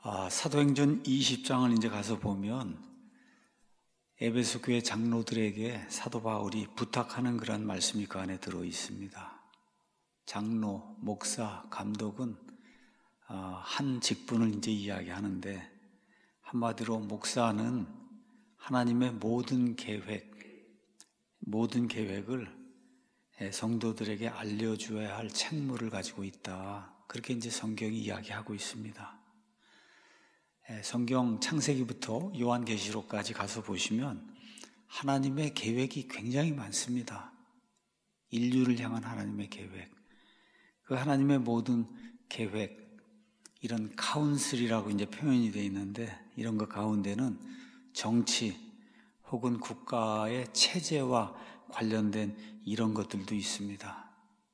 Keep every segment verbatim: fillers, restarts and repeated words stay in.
아, 사도행전 이십 장을 이제 가서 보면 에베소 교회 장로들에게 사도 바울이 부탁하는 그런 말씀이 그 안에 들어 있습니다. 장로, 목사, 감독은 한 직분을 이제 이야기하는데, 한마디로 목사는 하나님의 모든 계획, 모든 계획을 성도들에게 알려줘야 할 책무를 가지고 있다. 그렇게 이제 성경이 이야기하고 있습니다. 성경 창세기부터 요한계시록까지 가서 보시면 하나님의 계획이 굉장히 많습니다. 인류를 향한 하나님의 계획, 그 하나님의 모든 계획, 이런 카운슬이라고 이제 표현이 되어 있는데, 이런 것 가운데는 정치 혹은 국가의 체제와 관련된 이런 것들도 있습니다.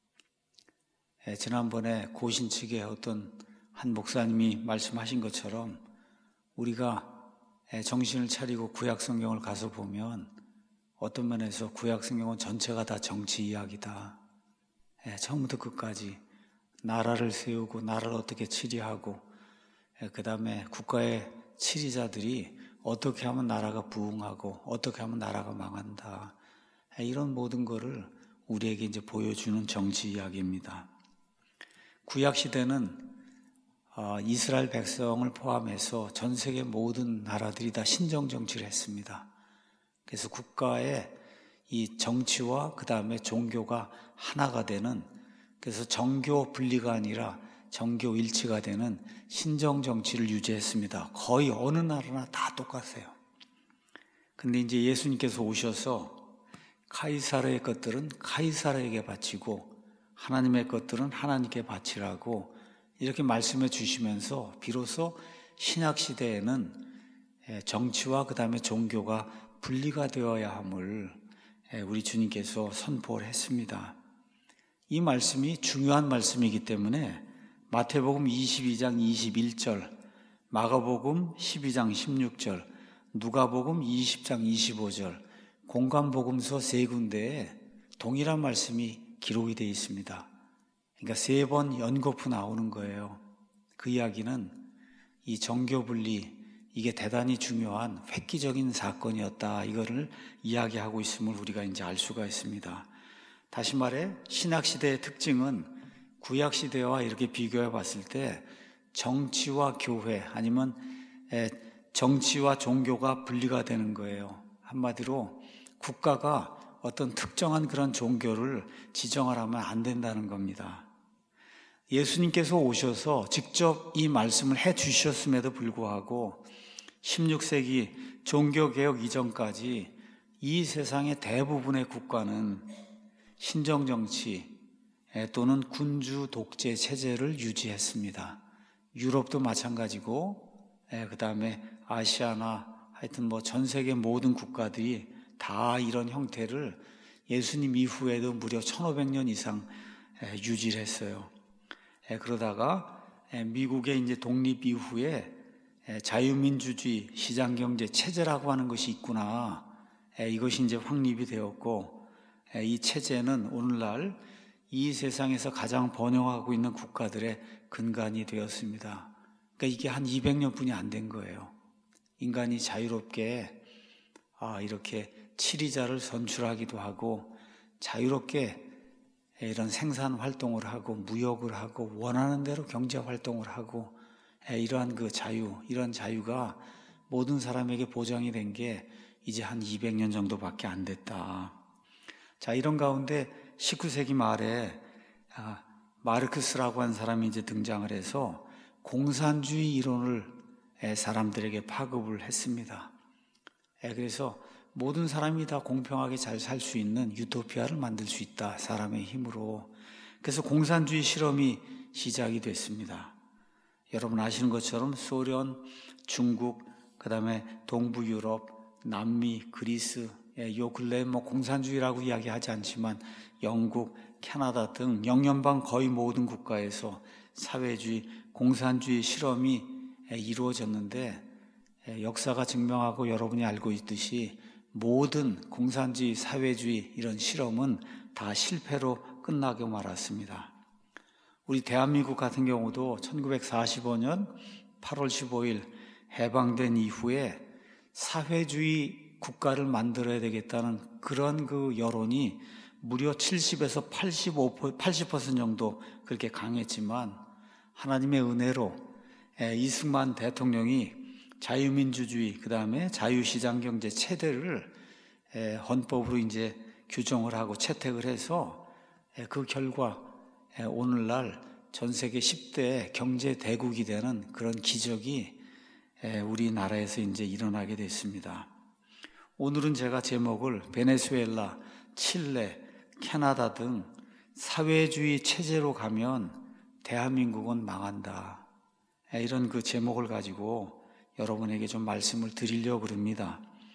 지난번에 고신 측의 어떤 한 목사님이 말씀하신 것처럼 우리가 정신을 차리고 구약 성경을 가서 보면 어떤 면에서 구약 성경은 전체가 다 정치 이야기다. 처음부터 끝까지 나라를 세우고 나라를 어떻게 치리하고, 그 다음에 국가의 치리자들이 어떻게 하면 나라가 부흥하고 어떻게 하면 나라가 망한다. 이런 모든 거를 우리에게 이제 보여주는 정치 이야기입니다. 구약 시대는 이스라엘 백성을 포함해서 전 세계 모든 나라들이 다 신정 정치를 했습니다. 그래서 국가의 이 정치와 그 다음에 종교가 하나가 되는, 그래서 정교 분리가 아니라 정교 일치가 되는 신정 정치를 유지했습니다. 거의 어느 나라나 다 똑같아요. 근데 이제 예수님께서 오셔서 카이사르의 것들은 카이사르에게 바치고 하나님의 것들은 하나님께 바치라고 이렇게 말씀해 주시면서 비로소 신약 시대에는 정치와 그 다음에 종교가 분리가 되어야 함을 우리 주님께서 선포를 했습니다. 이 말씀이 중요한 말씀이기 때문에 마태복음 이십이 장 이십일 절, 마가복음 십이 장 십육 절, 누가복음 이십 장 이십오 절, 공관복음서 세 군데에 동일한 말씀이 기록이 되어 있습니다. 그러니까 세 번 연거푸 나오는 거예요. 그 이야기는 이 정교 분리, 이게 대단히 중요한 획기적인 사건이었다, 이거를 이야기하고 있음을 우리가 이제 알 수가 있습니다. 다시 말해 신약시대의 특징은 구약시대와 이렇게 비교해 봤을 때 정치와 교회, 아니면 정치와 종교가 분리가 되는 거예요. 한마디로 국가가 어떤 특정한 그런 종교를 지정하라면 안 된다는 겁니다. 예수님께서 오셔서 직접 이 말씀을 해 주셨음에도 불구하고 십육 세기 종교개혁 이전까지 이 세상의 대부분의 국가는 신정정치 또는 군주 독재 체제를 유지했습니다. 유럽도 마찬가지고, 그 다음에 아시아나 하여튼 뭐 전 세계 모든 국가들이 다 이런 형태를 예수님 이후에도 무려 천오백 년 이상 유지를 했어요. 그러다가 미국의 이제 독립 이후에 자유민주주의 시장경제 체제라고 하는 것이 있구나, 이것이 이제 확립이 되었고, 이 체제는 오늘날 이 세상에서 가장 번영하고 있는 국가들의 근간이 되었습니다. 그러니까 이게 한 이백 년뿐이 안 된 거예요. 인간이 자유롭게 아, 이렇게 치리자를 선출하기도 하고 자유롭게 이런 생산 활동을 하고 무역을 하고 원하는 대로 경제 활동을 하고, 이러한 그 자유, 이런 자유가 모든 사람에게 보장이 된 게 이제 한 이백 년 정도밖에 안 됐다. 자, 이런 가운데 십구 세기 말에 아, 마르크스라고 한 사람이 이제 등장을 해서 공산주의 이론을 사람들에게 파급을 했습니다. 그래서 모든 사람이 다 공평하게 잘 살 수 있는 유토피아를 만들 수 있다, 사람의 힘으로. 그래서 공산주의 실험이 시작이 됐습니다. 여러분 아시는 것처럼 소련, 중국, 그 다음에 동부 유럽, 남미, 그리스, 요 근래 뭐 공산주의라고 이야기하지 않지만 영국, 캐나다 등 영연방 거의 모든 국가에서 사회주의, 공산주의 실험이 이루어졌는데, 역사가 증명하고 여러분이 알고 있듯이 모든 공산주의, 사회주의 이런 실험은 다 실패로 끝나게 말았습니다. 우리 대한민국 같은 경우도 천구백사십오 년 팔월 십오일 해방된 이후에 사회주의 국가를 만들어야 되겠다는 그런 그 여론이 무려 칠십에서 팔십오, 팔십 퍼센트 정도 그렇게 강했지만 하나님의 은혜로 이승만 대통령이 자유민주주의, 그 다음에 자유시장경제 체제를 헌법으로 이제 규정을 하고 채택을 해서 그 결과 오늘날 전 세계 십 대 경제 대국이 되는 그런 기적이 우리나라에서 이제 일어나게 됐습니다. 오늘은 제가 제목을 베네수엘라, 칠레, 캐나다 등 사회주의 체제로 가면 대한민국은 망한다, 이런 그 제목을 가지고 여러분에게 좀 말씀을 드리려고 그럽니다.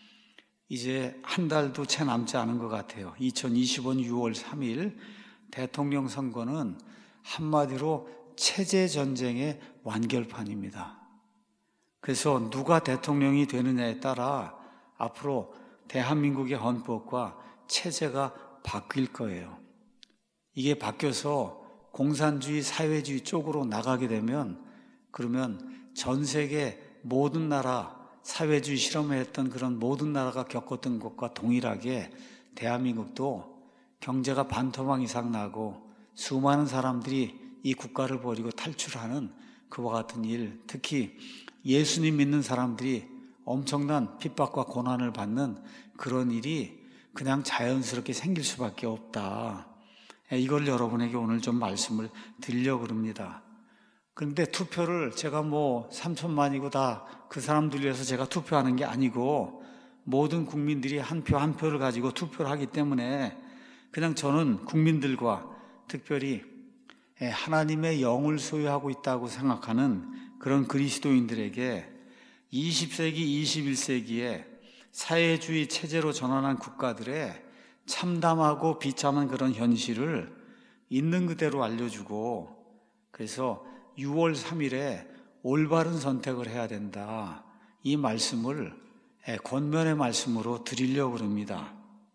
이제 한 달도 채 남지 않은 것 같아요. 이천이십년 유월 삼일 대통령 선거는 한마디로 체제 전쟁의 완결판입니다. 그래서 누가 대통령이 되느냐에 따라 앞으로 대한민국의 헌법과 체제가 바뀔 거예요. 이게 바뀌어서 공산주의, 사회주의 쪽으로 나가게 되면 그러면 전 세계 모든 나라, 사회주의 실험을 했던 그런 모든 나라가 겪었던 것과 동일하게 대한민국도 경제가 반토막 이상 나고 수많은 사람들이 이 국가를 버리고 탈출하는 그와 같은 일, 특히 예수님 믿는 사람들이 엄청난 핍박과 고난을 받는 그런 일이 그냥 자연스럽게 생길 수밖에 없다. 이걸 여러분에게 오늘 좀 말씀을 드리려고 합니다. 그런데 투표를 제가 뭐 삼천만이고 다 그 사람들 위해서 제가 투표하는 게 아니고 모든 국민들이 한 표 한 표를 가지고 투표를 하기 때문에 그냥 저는 국민들과 특별히 하나님의 영을 소유하고 있다고 생각하는 그런 그리스도인들에게 이십 세기, 이십일 세기에 사회주의 체제로 전환한 국가들의 참담하고 비참한 그런 현실을 있는 그대로 알려주고, 그래서 유월 삼일에 올바른 선택을 해야 된다, 이 말씀을 권면의 말씀으로 드리려고 합니다.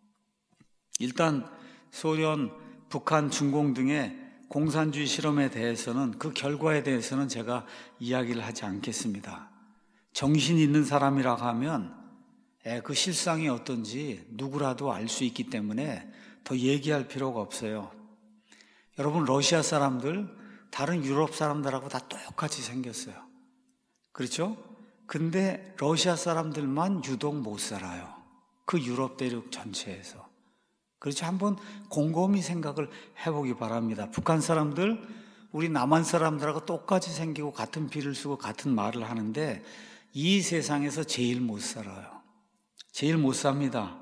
일단 소련, 북한, 중공 등의 공산주의 실험에 대해서는, 그 결과에 대해서는 제가 이야기를 하지 않겠습니다. 정신이 있는 사람이라고 하면 그 실상이 어떤지 누구라도 알 수 있기 때문에 더 얘기할 필요가 없어요. 여러분, 러시아 사람들 다른 유럽 사람들하고 다 똑같이 생겼어요. 그렇죠? 근데 러시아 사람들만 유독 못 살아요. 그 유럽 대륙 전체에서. 그렇죠? 한번 곰곰이 생각을 해보기 바랍니다. 북한 사람들, 우리 남한 사람들하고 똑같이 생기고 같은 피를 쓰고 같은 말을 하는데 이 세상에서 제일 못 살아요. 제일 못 삽니다.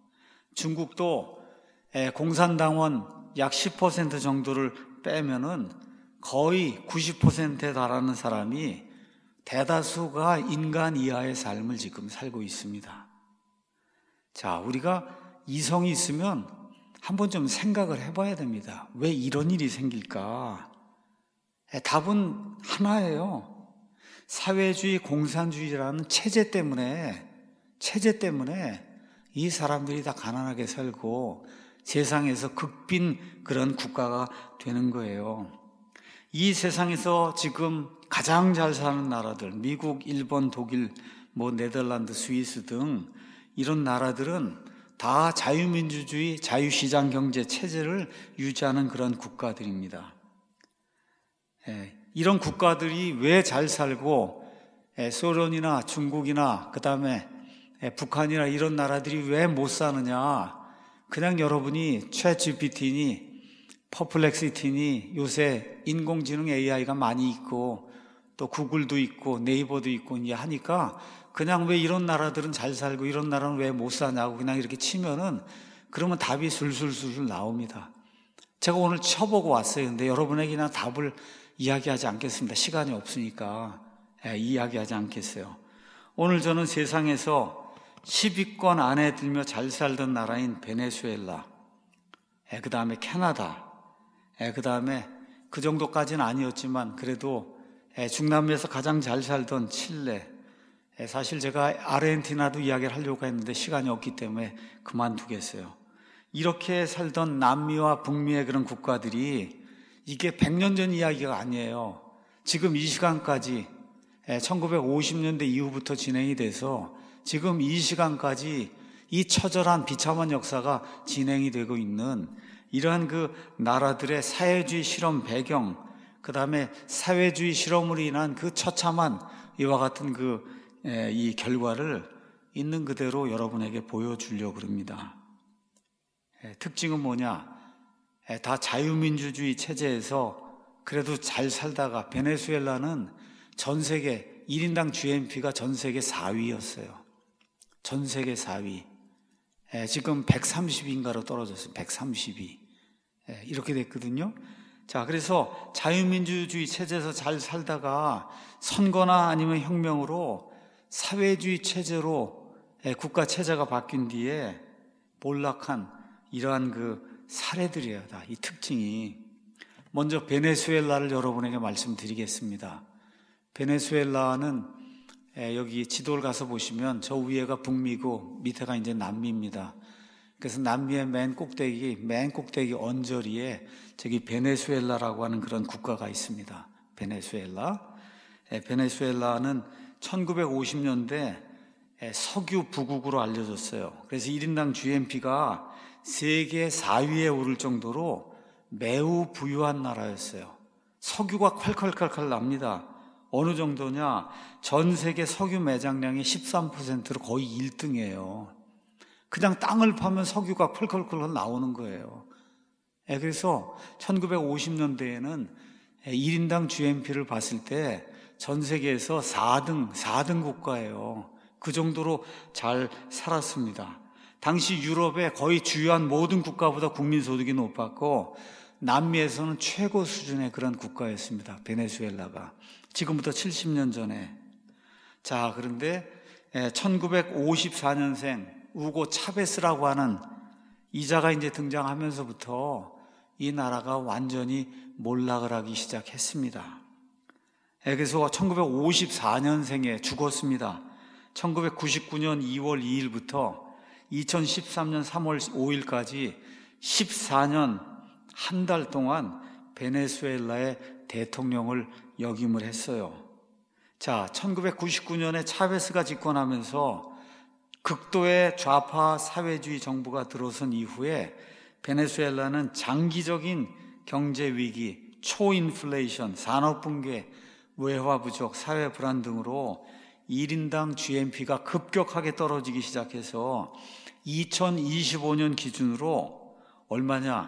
중국도 공산당원 약 십 퍼센트 정도를 빼면은 거의 구십 퍼센트에 달하는 사람이, 대다수가 인간 이하의 삶을 지금 살고 있습니다. 자, 우리가 이성이 있으면 한번 좀 생각을 해봐야 됩니다. 왜 이런 일이 생길까? 답은 하나예요. 사회주의, 공산주의라는 체제 때문에, 체제 때문에 이 사람들이 다 가난하게 살고 세상에서 극빈 그런 국가가 되는 거예요. 이 세상에서 지금 가장 잘 사는 나라들, 미국, 일본, 독일, 뭐 네덜란드, 스위스 등 이런 나라들은 다 자유민주주의, 자유시장 경제 체제를 유지하는 그런 국가들입니다. 예, 이런 국가들이 왜 잘 살고 예, 소련이나 중국이나 그 다음에 예, 북한이나 이런 나라들이 왜 못 사느냐, 그냥 여러분이 챗지피티니 퍼플렉시티니 요새 인공지능 에이아이가 많이 있고 또 구글도 있고 네이버도 있고 이제 하니까 그냥 왜 이런 나라들은 잘 살고 이런 나라는 왜 못 사냐고 그냥 이렇게 치면은 그러면 답이 술술술 나옵니다. 제가 오늘 쳐보고 왔어요. 근데 여러분에게 그냥 답을 이야기하지 않겠습니다. 시간이 없으니까 예, 이야기하지 않겠어요. 오늘 저는 세상에서 십 위권 안에 들며 잘 살던 나라인 베네수엘라, 예, 그 다음에 캐나다, 예, 그 다음에 그 정도까지는 아니었지만 그래도 예, 중남미에서 가장 잘 살던 칠레, 예, 사실 제가 아르헨티나도 이야기를 하려고 했는데 시간이 없기 때문에 그만두겠어요. 이렇게 살던 남미와 북미의 그런 국가들이 이게 백 년 전 이야기가 아니에요. 지금 이 시간까지 천구백오십 년대 이후부터 진행이 돼서 지금 이 시간까지 이 처절한 비참한 역사가 진행이 되고 있는 이러한 그 나라들의 사회주의 실험 배경, 그 다음에 사회주의 실험으로 인한 그 처참한 이와 같은 그 이 결과를 있는 그대로 여러분에게 보여주려고 합니다. 특징은 뭐냐? 다 자유민주주의 체제에서 그래도 잘 살다가 베네수엘라는 전 세계 일 인당 지디피가 전 세계 사 위였어요. 전 세계 사 위. 지금 백삼십 위인가로 떨어졌어요. 백삼십 위. 이렇게 됐거든요. 자, 그래서 자유민주주의 체제에서 잘 살다가 선거나 아니면 혁명으로 사회주의 체제로 국가 체제가 바뀐 뒤에 몰락한 이러한 그 사례들이에요. 다 이 특징이. 먼저 베네수엘라를 여러분에게 말씀드리겠습니다. 베네수엘라는 여기 지도를 가서 보시면 저 위에가 북미고 밑에가 이제 남미입니다. 그래서 남미의 맨 꼭대기, 맨 꼭대기 언저리에 저기 베네수엘라라고 하는 그런 국가가 있습니다. 베네수엘라. 베네수엘라는 천구백오십 년대 석유 부국으로 알려졌어요. 그래서 일 인당 지디피가 세계 사 위에 오를 정도로 매우 부유한 나라였어요. 석유가 콸콸콸콸 납니다. 어느 정도냐? 전 세계 석유 매장량의 십삼 퍼센트로 거의 일 등이에요. 그냥 땅을 파면 석유가 콸콸콸 나오는 거예요. 그래서 천구백오십 년대에는 일 인당 지디피를 봤을 때 전 세계에서 사 등, 사 등 국가예요. 그 정도로 잘 살았습니다. 당시 유럽의 거의 주요한 모든 국가보다 국민소득이 높았고 남미에서는 최고 수준의 그런 국가였습니다. 베네수엘라가. 지금부터 칠십 년 전에. 자, 그런데 천구백오십사 년생 우고 차베스라고 하는 이자가 이제 등장하면서부터 이 나라가 완전히 몰락을 하기 시작했습니다. 그래서 천구백오십사 년생에 죽었습니다. 천구백구십구 년 이월 이일부터 이천십삼 년 삼월 오일까지 십사 년 한 달 동안 베네수엘라의 대통령을 역임을 했어요. 자, 천구백구십구 년에 차베스가 집권하면서 극도의 좌파 사회주의 정부가 들어선 이후에 베네수엘라는 장기적인 경제 위기, 초인플레이션, 산업 붕괴, 외화 부족, 사회 불안 등으로 일 인당 지디피가 급격하게 떨어지기 시작해서 이천이십오 년 기준으로 얼마냐?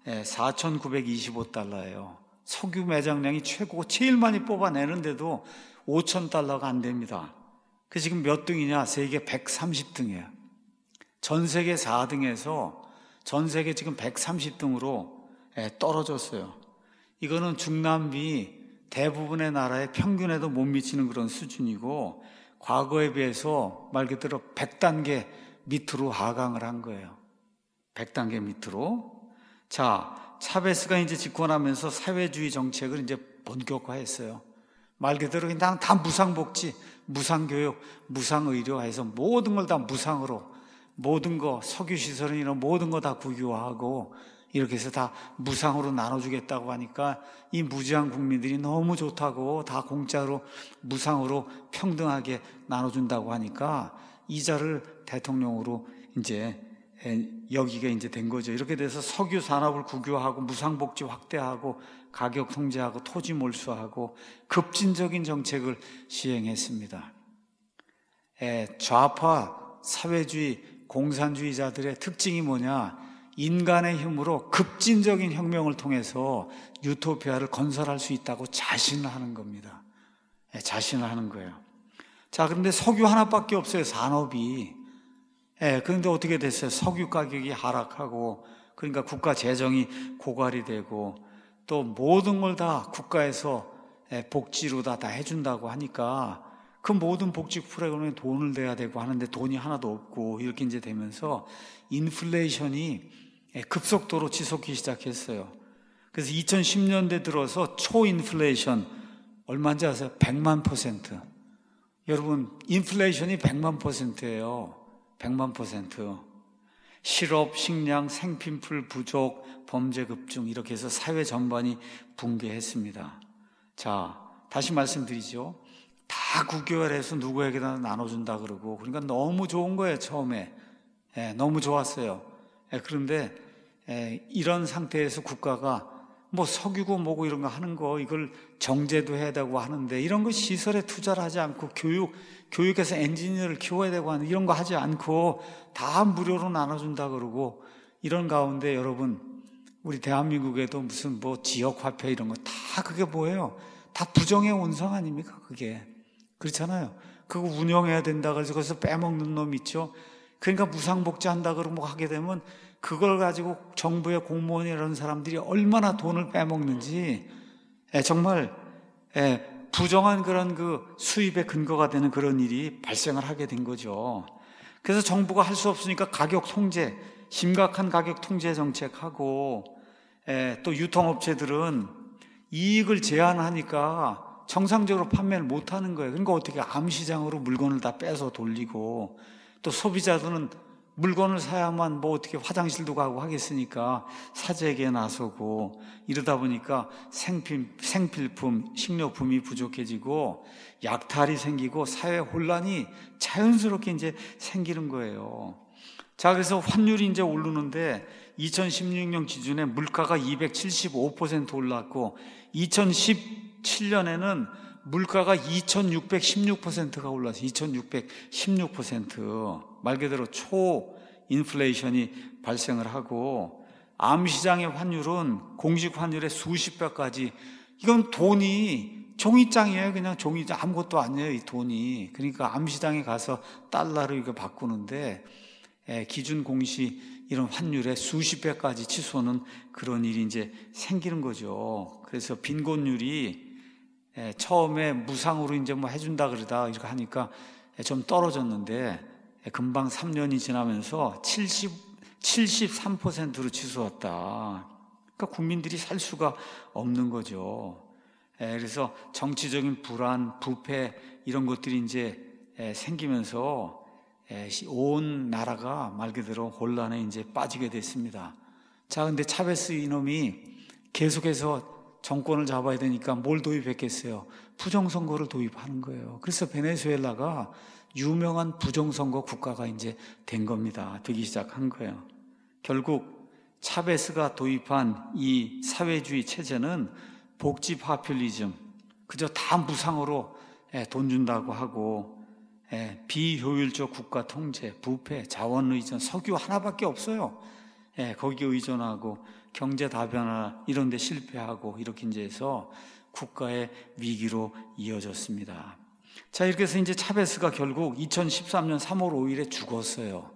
사천구백이십오 달러예요. 석유 매장량이 최고고 제일 많이 뽑아내는데도 오천 달러가 안 됩니다. 그 지금 몇 등이냐? 세계 백삼십 등이에요. 전 세계 사 등에서 전 세계 지금 백삼십 등으로 떨어졌어요. 이거는 중남미 대부분의 나라의 평균에도 못 미치는 그런 수준이고 과거에 비해서 말 그대로 백 단계 밑으로 하강을 한 거예요. 백 단계 밑으로. 자, 차베스가 이제 집권하면서 사회주의 정책을 이제 본격화했어요. 말 그대로 그냥 다 무상복지, 무상교육, 무상의료 해서 모든 걸 다 무상으로, 모든 거, 석유시설이나 모든 거 다 국유화하고 이렇게 해서 다 무상으로 나눠주겠다고 하니까 이 무지한 국민들이 너무 좋다고 다 공짜로 무상으로 평등하게 나눠준다고 하니까 이자를 대통령으로 이제 여기가 이제 된 거죠. 이렇게 돼서 석유 산업을 국유화하고 무상복지 확대하고 가격 통제하고 토지 몰수하고 급진적인 정책을 시행했습니다. 좌파 사회주의 공산주의자들의 특징이 뭐냐? 인간의 힘으로 급진적인 혁명을 통해서 유토피아를 건설할 수 있다고 자신을 하는 겁니다. 자신을 하는 거예요. 자, 그런데 석유 하나밖에 없어요, 산업이. 예, 그런데 어떻게 됐어요? 석유 가격이 하락하고, 그러니까 국가 재정이 고갈이 되고, 또 모든 걸 다 국가에서 복지로 다, 다 해준다고 하니까, 그 모든 복지 프로그램에 돈을 내야 되고 하는데 돈이 하나도 없고, 이렇게 이제 되면서 인플레이션이 급속도로 지속하기 시작했어요. 그래서 이천십 년대 들어서 초인플레이션, 얼마인지 아세요? 백만 퍼센트. 여러분, 인플레이션이 백만 퍼센트예요. 백만 퍼센트. 실업, 식량, 생필품 부족, 범죄 급증 이렇게 해서 사회 전반이 붕괴했습니다. 자, 다시 말씀드리죠. 다 다 국교회에서 누구에게나 나눠준다 그러고, 그러니까 너무 좋은 거예요, 처음에. 예, 너무 좋았어요. 예, 그런데 예, 이런 상태에서 국가가 뭐 석유고 뭐고 이런 거 하는 거, 이걸 정제도 해야 되고 하는데, 이런 거 시설에 투자를 하지 않고, 교육, 교육에서 엔지니어를 키워야 되고 하는 이런 거 하지 않고 다 무료로 나눠준다 그러고, 이런 가운데 여러분, 우리 대한민국에도 무슨 뭐 지역화폐 이런 거 다 그게 뭐예요? 다 부정의 원성 아닙니까? 그게. 그렇잖아요. 그거 운영해야 된다 그래서 거기서 빼먹는 놈 있죠? 그러니까 무상복지 한다 그러고 뭐 하게 되면 그걸 가지고 정부의 공무원이라는 사람들이 얼마나 돈을 빼먹는지, 예, 정말 예, 부정한 그런 그 수입의 근거가 되는 그런 일이 발생을 하게 된 거죠. 그래서 정부가 할 수 없으니까 가격 통제, 심각한 가격 통제 정책하고, 예, 또 유통업체들은 이익을 제한하니까 정상적으로 판매를 못하는 거예요. 그러니까 어떻게 암시장으로 물건을 다 빼서 돌리고, 또 소비자들은 물건을 사야만 뭐 어떻게 화장실도 가고 하겠으니까 사재기에 나서고, 이러다 보니까 생필, 생필품, 식료품이 부족해지고 약탈이 생기고 사회 혼란이 자연스럽게 이제 생기는 거예요. 자, 그래서 환율이 이제 오르는데 이천십육 년 기준에 물가가 이백칠십오 퍼센트 올랐고, 이천십칠 년에는 물가가 이천육백십육 퍼센트가 올라서 이천육백십육 퍼센트, 말 그대로 초인플레이션이 발생을 하고, 암시장의 환율은 공식 환율의 수십 배까지, 이건 돈이 종이장이에요. 그냥 종이장, 아무것도 아니에요, 이 돈이. 그러니까 암시장에 가서 달러로 이거 바꾸는데, 예, 기준 공시 이런 환율의 수십 배까지 치솟는 그런 일이 이제 생기는 거죠. 그래서 빈곤율이 예, 처음에 무상으로 이제 뭐 해준다 그러다 이렇게 하니까 예, 좀 떨어졌는데, 예, 금방 삼 년이 지나면서 칠십, 칠십삼 퍼센트로 치솟았다. 그러니까 국민들이 살 수가 없는 거죠. 예, 그래서 정치적인 불안, 부패 이런 것들이 이제 예, 생기면서 예, 온 나라가 말 그대로 혼란에 이제 빠지게 됐습니다. 자, 근데 차베스 이놈이 계속해서 정권을 잡아야 되니까 뭘 도입했겠어요? 부정선거를 도입하는 거예요. 그래서 베네수엘라가 유명한 부정선거 국가가 이제 된 겁니다. 되기 시작한 거예요. 결국 차베스가 도입한 이 사회주의 체제는 복지 파퓰리즘, 그저 다 무상으로 돈 준다고 하고, 비효율적 국가 통제, 부패, 자원 의존, 석유 하나밖에 없어요. 거기에 의존하고 경제 다변화 이런 데 실패하고, 이렇게 이제 해서 국가의 위기로 이어졌습니다. 자, 이렇게 해서 이제 차베스가 결국 이천십삼 년 삼월 오일에 죽었어요.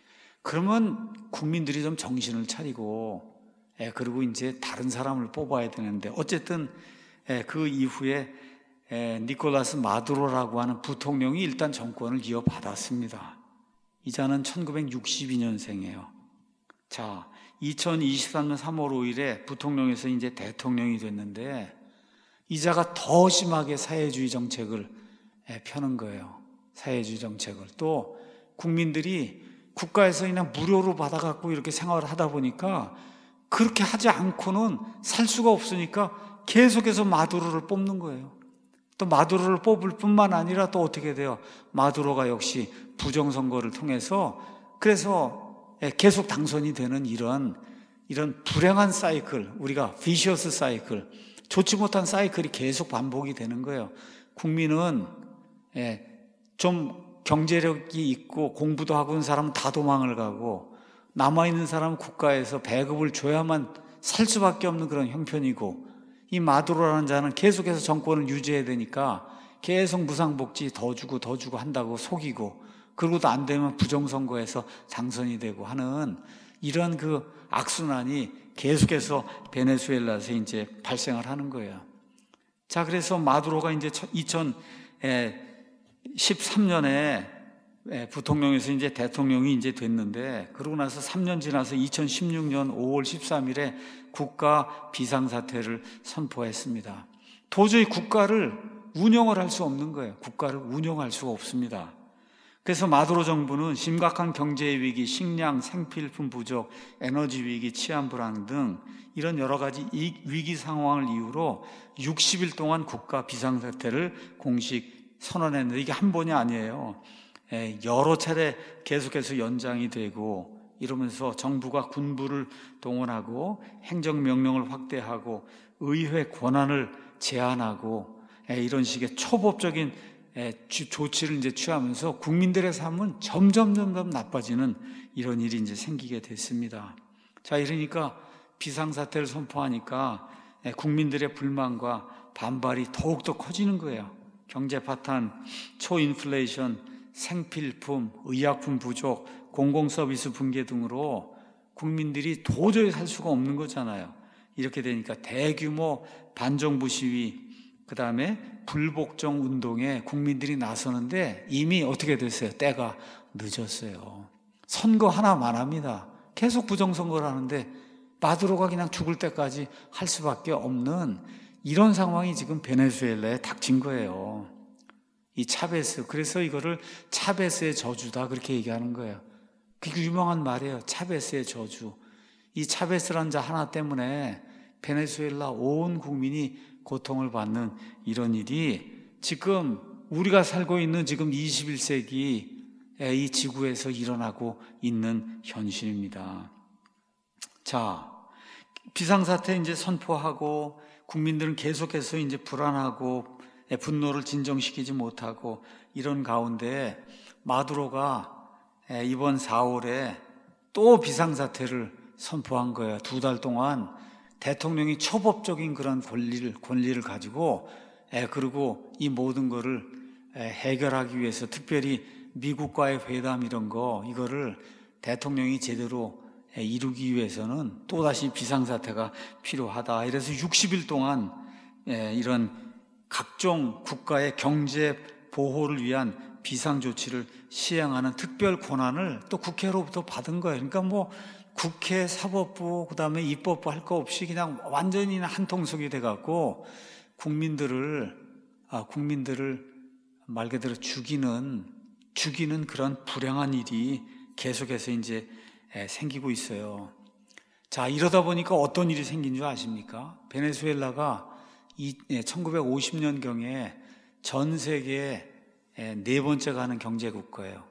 그러면 국민들이 좀 정신을 차리고, 예, 그리고 이제 다른 사람을 뽑아야 되는데, 어쨌든 예, 그 이후에 예, 니콜라스 마두로라고 하는 부통령이 일단 정권을 이어받았습니다. 이자는 천구백육십이 년생이에요. 자, 이천이십삼 년 삼월 오일에 부통령에서 이제 대통령이 됐는데, 이자가 더 심하게 사회주의 정책을 펴는 거예요. 사회주의 정책을. 또 국민들이 국가에서 그냥 무료로 받아갖고 이렇게 생활을 하다 보니까, 그렇게 하지 않고는 살 수가 없으니까 계속해서 마두로를 뽑는 거예요. 또 마두로를 뽑을 뿐만 아니라 또 어떻게 돼요? 마두로가 역시 부정선거를 통해서, 그래서 계속 당선이 되는 이런 이런 불행한 사이클, 우리가 비셔스 사이클, 좋지 못한 사이클이 계속 반복이 되는 거예요. 국민은 좀 경제력이 있고 공부도 하고 있는 사람은 다 도망을 가고, 남아있는 사람은 국가에서 배급을 줘야만 살 수밖에 없는 그런 형편이고, 이 마두로라는 자는 계속해서 정권을 유지해야 되니까 계속 무상복지 더 주고 더 주고 한다고 속이고, 그러고도 안 되면 부정선거에서 당선이 되고 하는 이런 그 악순환이 계속해서 베네수엘라에서 이제 발생을 하는 거예요. 자, 그래서 마두로가 이제 이천십삼 년에 부통령에서 이제 대통령이 이제 됐는데, 그러고 나서 삼 년 지나서 이천십육 년 오월 십삼일에 국가 비상사태를 선포했습니다. 도저히 국가를 운영을 할 수 없는 거예요. 국가를 운영할 수가 없습니다. 그래서 마두로 정부는 심각한 경제 위기, 식량, 생필품 부족, 에너지 위기, 치안 불안 등 이런 여러 가지 위기 상황을 이유로 육십 일 동안 국가 비상사태를 공식 선언했는데 이게 한 번이 아니에요. 여러 차례 계속해서 연장이 되고 이러면서 정부가 군부를 동원하고 행정명령을 확대하고 의회 권한을 제한하고 이런 식의 초법적인 조치를 이제 취하면서 국민들의 삶은 점점 점점 나빠지는 이런 일이 이제 생기게 됐습니다. 자, 이러니까 비상사태를 선포하니까 국민들의 불만과 반발이 더욱더 커지는 거예요. 경제 파탄, 초인플레이션, 생필품, 의약품 부족, 공공서비스 붕괴 등으로 국민들이 도저히 살 수가 없는 거잖아요. 이렇게 되니까 대규모 반정부 시위, 그 다음에 불복종 운동에 국민들이 나서는데 이미 어떻게 됐어요? 때가 늦었어요. 선거 하나만 합니다. 계속 부정선거를 하는데 마두로가 그냥 죽을 때까지 할 수밖에 없는 이런 상황이 지금 베네수엘라에 닥친 거예요. 이 차베스, 그래서 이거를 차베스의 저주다 그렇게 얘기하는 거예요. 그게 유명한 말이에요. 차베스의 저주. 이 차베스라는 자 하나 때문에 베네수엘라 온 국민이 고통을 받는 이런 일이 지금 우리가 살고 있는 지금 이십일 세기 이 지구에서 일어나고 있는 현실입니다. 자, 비상사태 이제 선포하고 국민들은 계속해서 이제 불안하고 분노를 진정시키지 못하고 이런 가운데 마두로가 이번 사월에 또 비상사태를 선포한 거예요. 두 달 동안 대통령이 초법적인 그런 권리를, 권리를 가지고 그리고 이 모든 거를 해결하기 위해서 특별히 미국과의 회담 이런 거 이거를 대통령이 제대로 이루기 위해서는 또다시 비상사태가 필요하다. 이래서 육십 일 동안 이런 각종 국가의 경제 보호를 위한 비상조치를 시행하는 특별 권한을 또 국회로부터 받은 거예요. 그러니까 뭐 국회, 사법부, 그 다음에 입법부 할 거 없이 그냥 완전히 한통속이 돼갖고 국민들을, 아, 국민들을 말 그대로 죽이는, 죽이는 그런 불행한 일이 계속해서 이제 생기고 있어요. 자, 이러다 보니까 어떤 일이 생긴 줄 아십니까? 베네수엘라가 천구백오십 년경에 전 세계에 네 번째 가는 경제국가예요.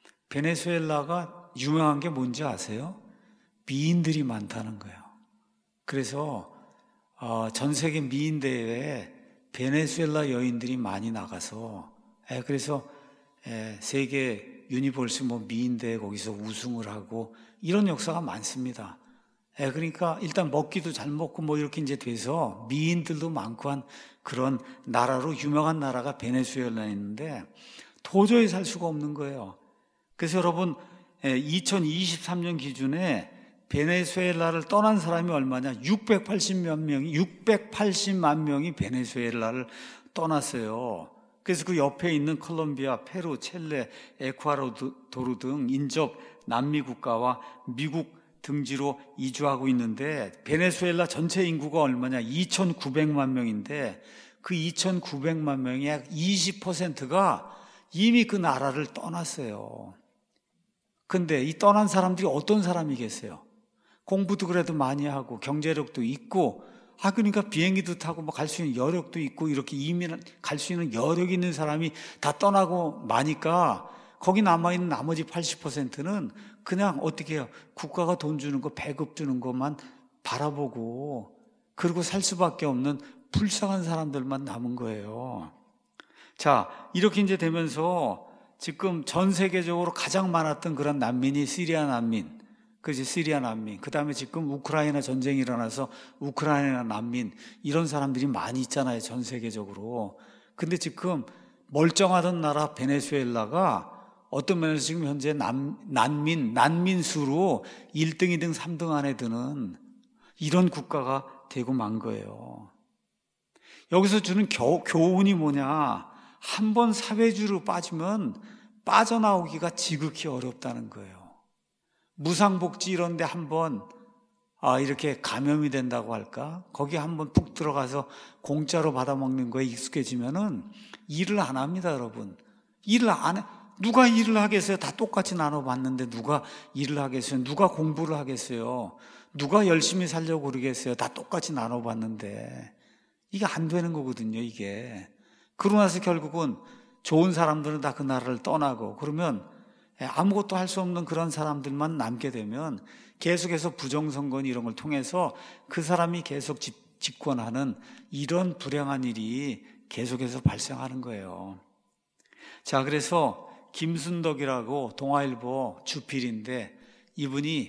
베네수엘라가 유명한 게 뭔지 아세요? 미인들이 많다는 거예요. 그래서 전 세계 미인 대회에 베네수엘라 여인들이 많이 나가서 그래서 세계 유니버스 뭐 미인 대회 거기서 우승을 하고 이런 역사가 많습니다. 그러니까 일단 먹기도 잘 먹고 뭐 이렇게 이제 돼서 미인들도 많고 한 그런 나라로 유명한 나라가 베네수엘라였는데 도저히 살 수가 없는 거예요. 그래서 여러분 이천이십삼 년 기준에 베네수엘라를 떠난 사람이 얼마냐? 육백팔십만 명이 육백팔십만 명이 베네수엘라를 떠났어요. 그래서 그 옆에 있는 콜롬비아, 페루, 칠레, 에콰도르 등 인접 남미 국가와 미국 등지로 이주하고 있는데 베네수엘라 전체 인구가 얼마냐? 이천구백만 명인데 그 이천구백만 명의 약 이십 퍼센트가 이미 그 나라를 떠났어요. 근데 이 떠난 사람들이 어떤 사람이겠어요? 공부도 그래도 많이 하고 경제력도 있고 아 그러니까 비행기도 타고 뭐 갈 수 있는 여력도 있고 이렇게 이민 갈 수 있는 여력이 있는 사람이 다 떠나고 마니까 거기 남아있는 나머지 팔십 퍼센트는 그냥 어떻게 해요? 국가가 돈 주는 거 배급 주는 것만 바라보고 그리고 살 수밖에 없는 불쌍한 사람들만 남은 거예요. 자, 이렇게 이제 되면서 지금 전 세계적으로 가장 많았던 그런 난민이 시리아 난민, 그지 시리아 난민. 그 다음에 지금 우크라이나 전쟁이 일어나서 우크라이나 난민 이런 사람들이 많이 있잖아요, 전 세계적으로. 근데 지금 멀쩡하던 나라 베네수엘라가 어떤 면에서 지금 현재 난, 난민, 난민 수로 일 등, 이 등, 삼 등 안에 드는 이런 국가가 되고 만 거예요. 여기서 주는 교, 교훈이 뭐냐? 한 번 사회주의로 빠지면 빠져나오기가 지극히 어렵다는 거예요. 무상복지 이런 데 한번 아, 이렇게 감염이 된다고 할까? 거기 한번 푹 들어가서 공짜로 받아먹는 거에 익숙해지면은 일을 안 합니다, 여러분. 일을 안 해. 누가 일을 하겠어요? 다 똑같이 나눠봤는데 누가 일을 하겠어요? 누가 공부를 하겠어요? 누가 열심히 살려고 그러겠어요? 다 똑같이 나눠봤는데. 이게 안 되는 거거든요, 이게. 그러고 나서 결국은 좋은 사람들은 다 그 나라를 떠나고, 그러면 아무것도 할 수 없는 그런 사람들만 남게 되면 계속해서 부정선거 이런 걸 통해서 그 사람이 계속 집, 집권하는 이런 불행한 일이 계속해서 발생하는 거예요. 자, 그래서 김순덕이라고 동아일보 주필인데, 이분이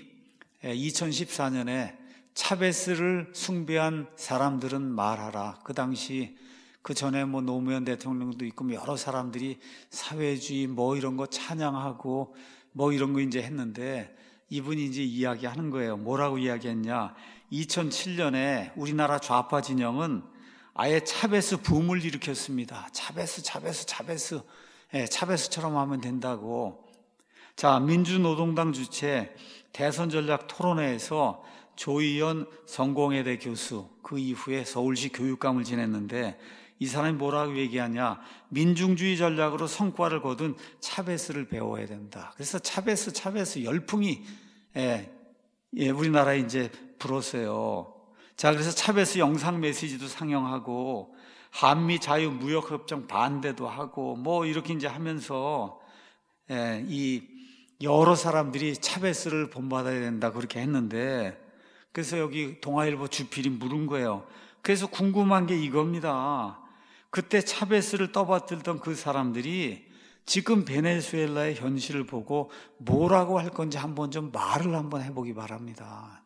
이천십사 년에 차베스를 숭배한 사람들은 말하라. 그 당시 그 전에 뭐 노무현 대통령도 있고 여러 사람들이 사회주의 뭐 이런 거 찬양하고 뭐 이런 거 이제 했는데, 이분이 이제 이야기하는 거예요. 뭐라고 이야기했냐? 이천칠 년에 우리나라 좌파 진영은 아예 차베스 붐을 일으켰습니다. 차베스, 차베스, 차베스. 예, 차베스처럼 하면 된다고. 자, 민주노동당 주최 대선 전략 토론회에서 조희연 성공회대 교수, 그 이후에 서울시 교육감을 지냈는데, 이 사람이 뭐라고 얘기하냐? 민중주의 전략으로 성과를 거둔 차베스를 배워야 된다. 그래서 차베스, 차베스 열풍이 예, 예, 우리나라에 이제 불었어요. 자, 그래서 차베스 영상 메시지도 상영하고 한미 자유무역협정 반대도 하고 뭐 이렇게 이제 하면서 예, 이 여러 사람들이 차베스를 본받아야 된다 그렇게 했는데, 그래서 여기 동아일보 주필이 물은 거예요. 그래서 궁금한 게 이겁니다. 그때 차베스를 떠받들던 그 사람들이 지금 베네수엘라의 현실을 보고 뭐라고 할 건지 한번 좀 말을 한번 해보기 바랍니다.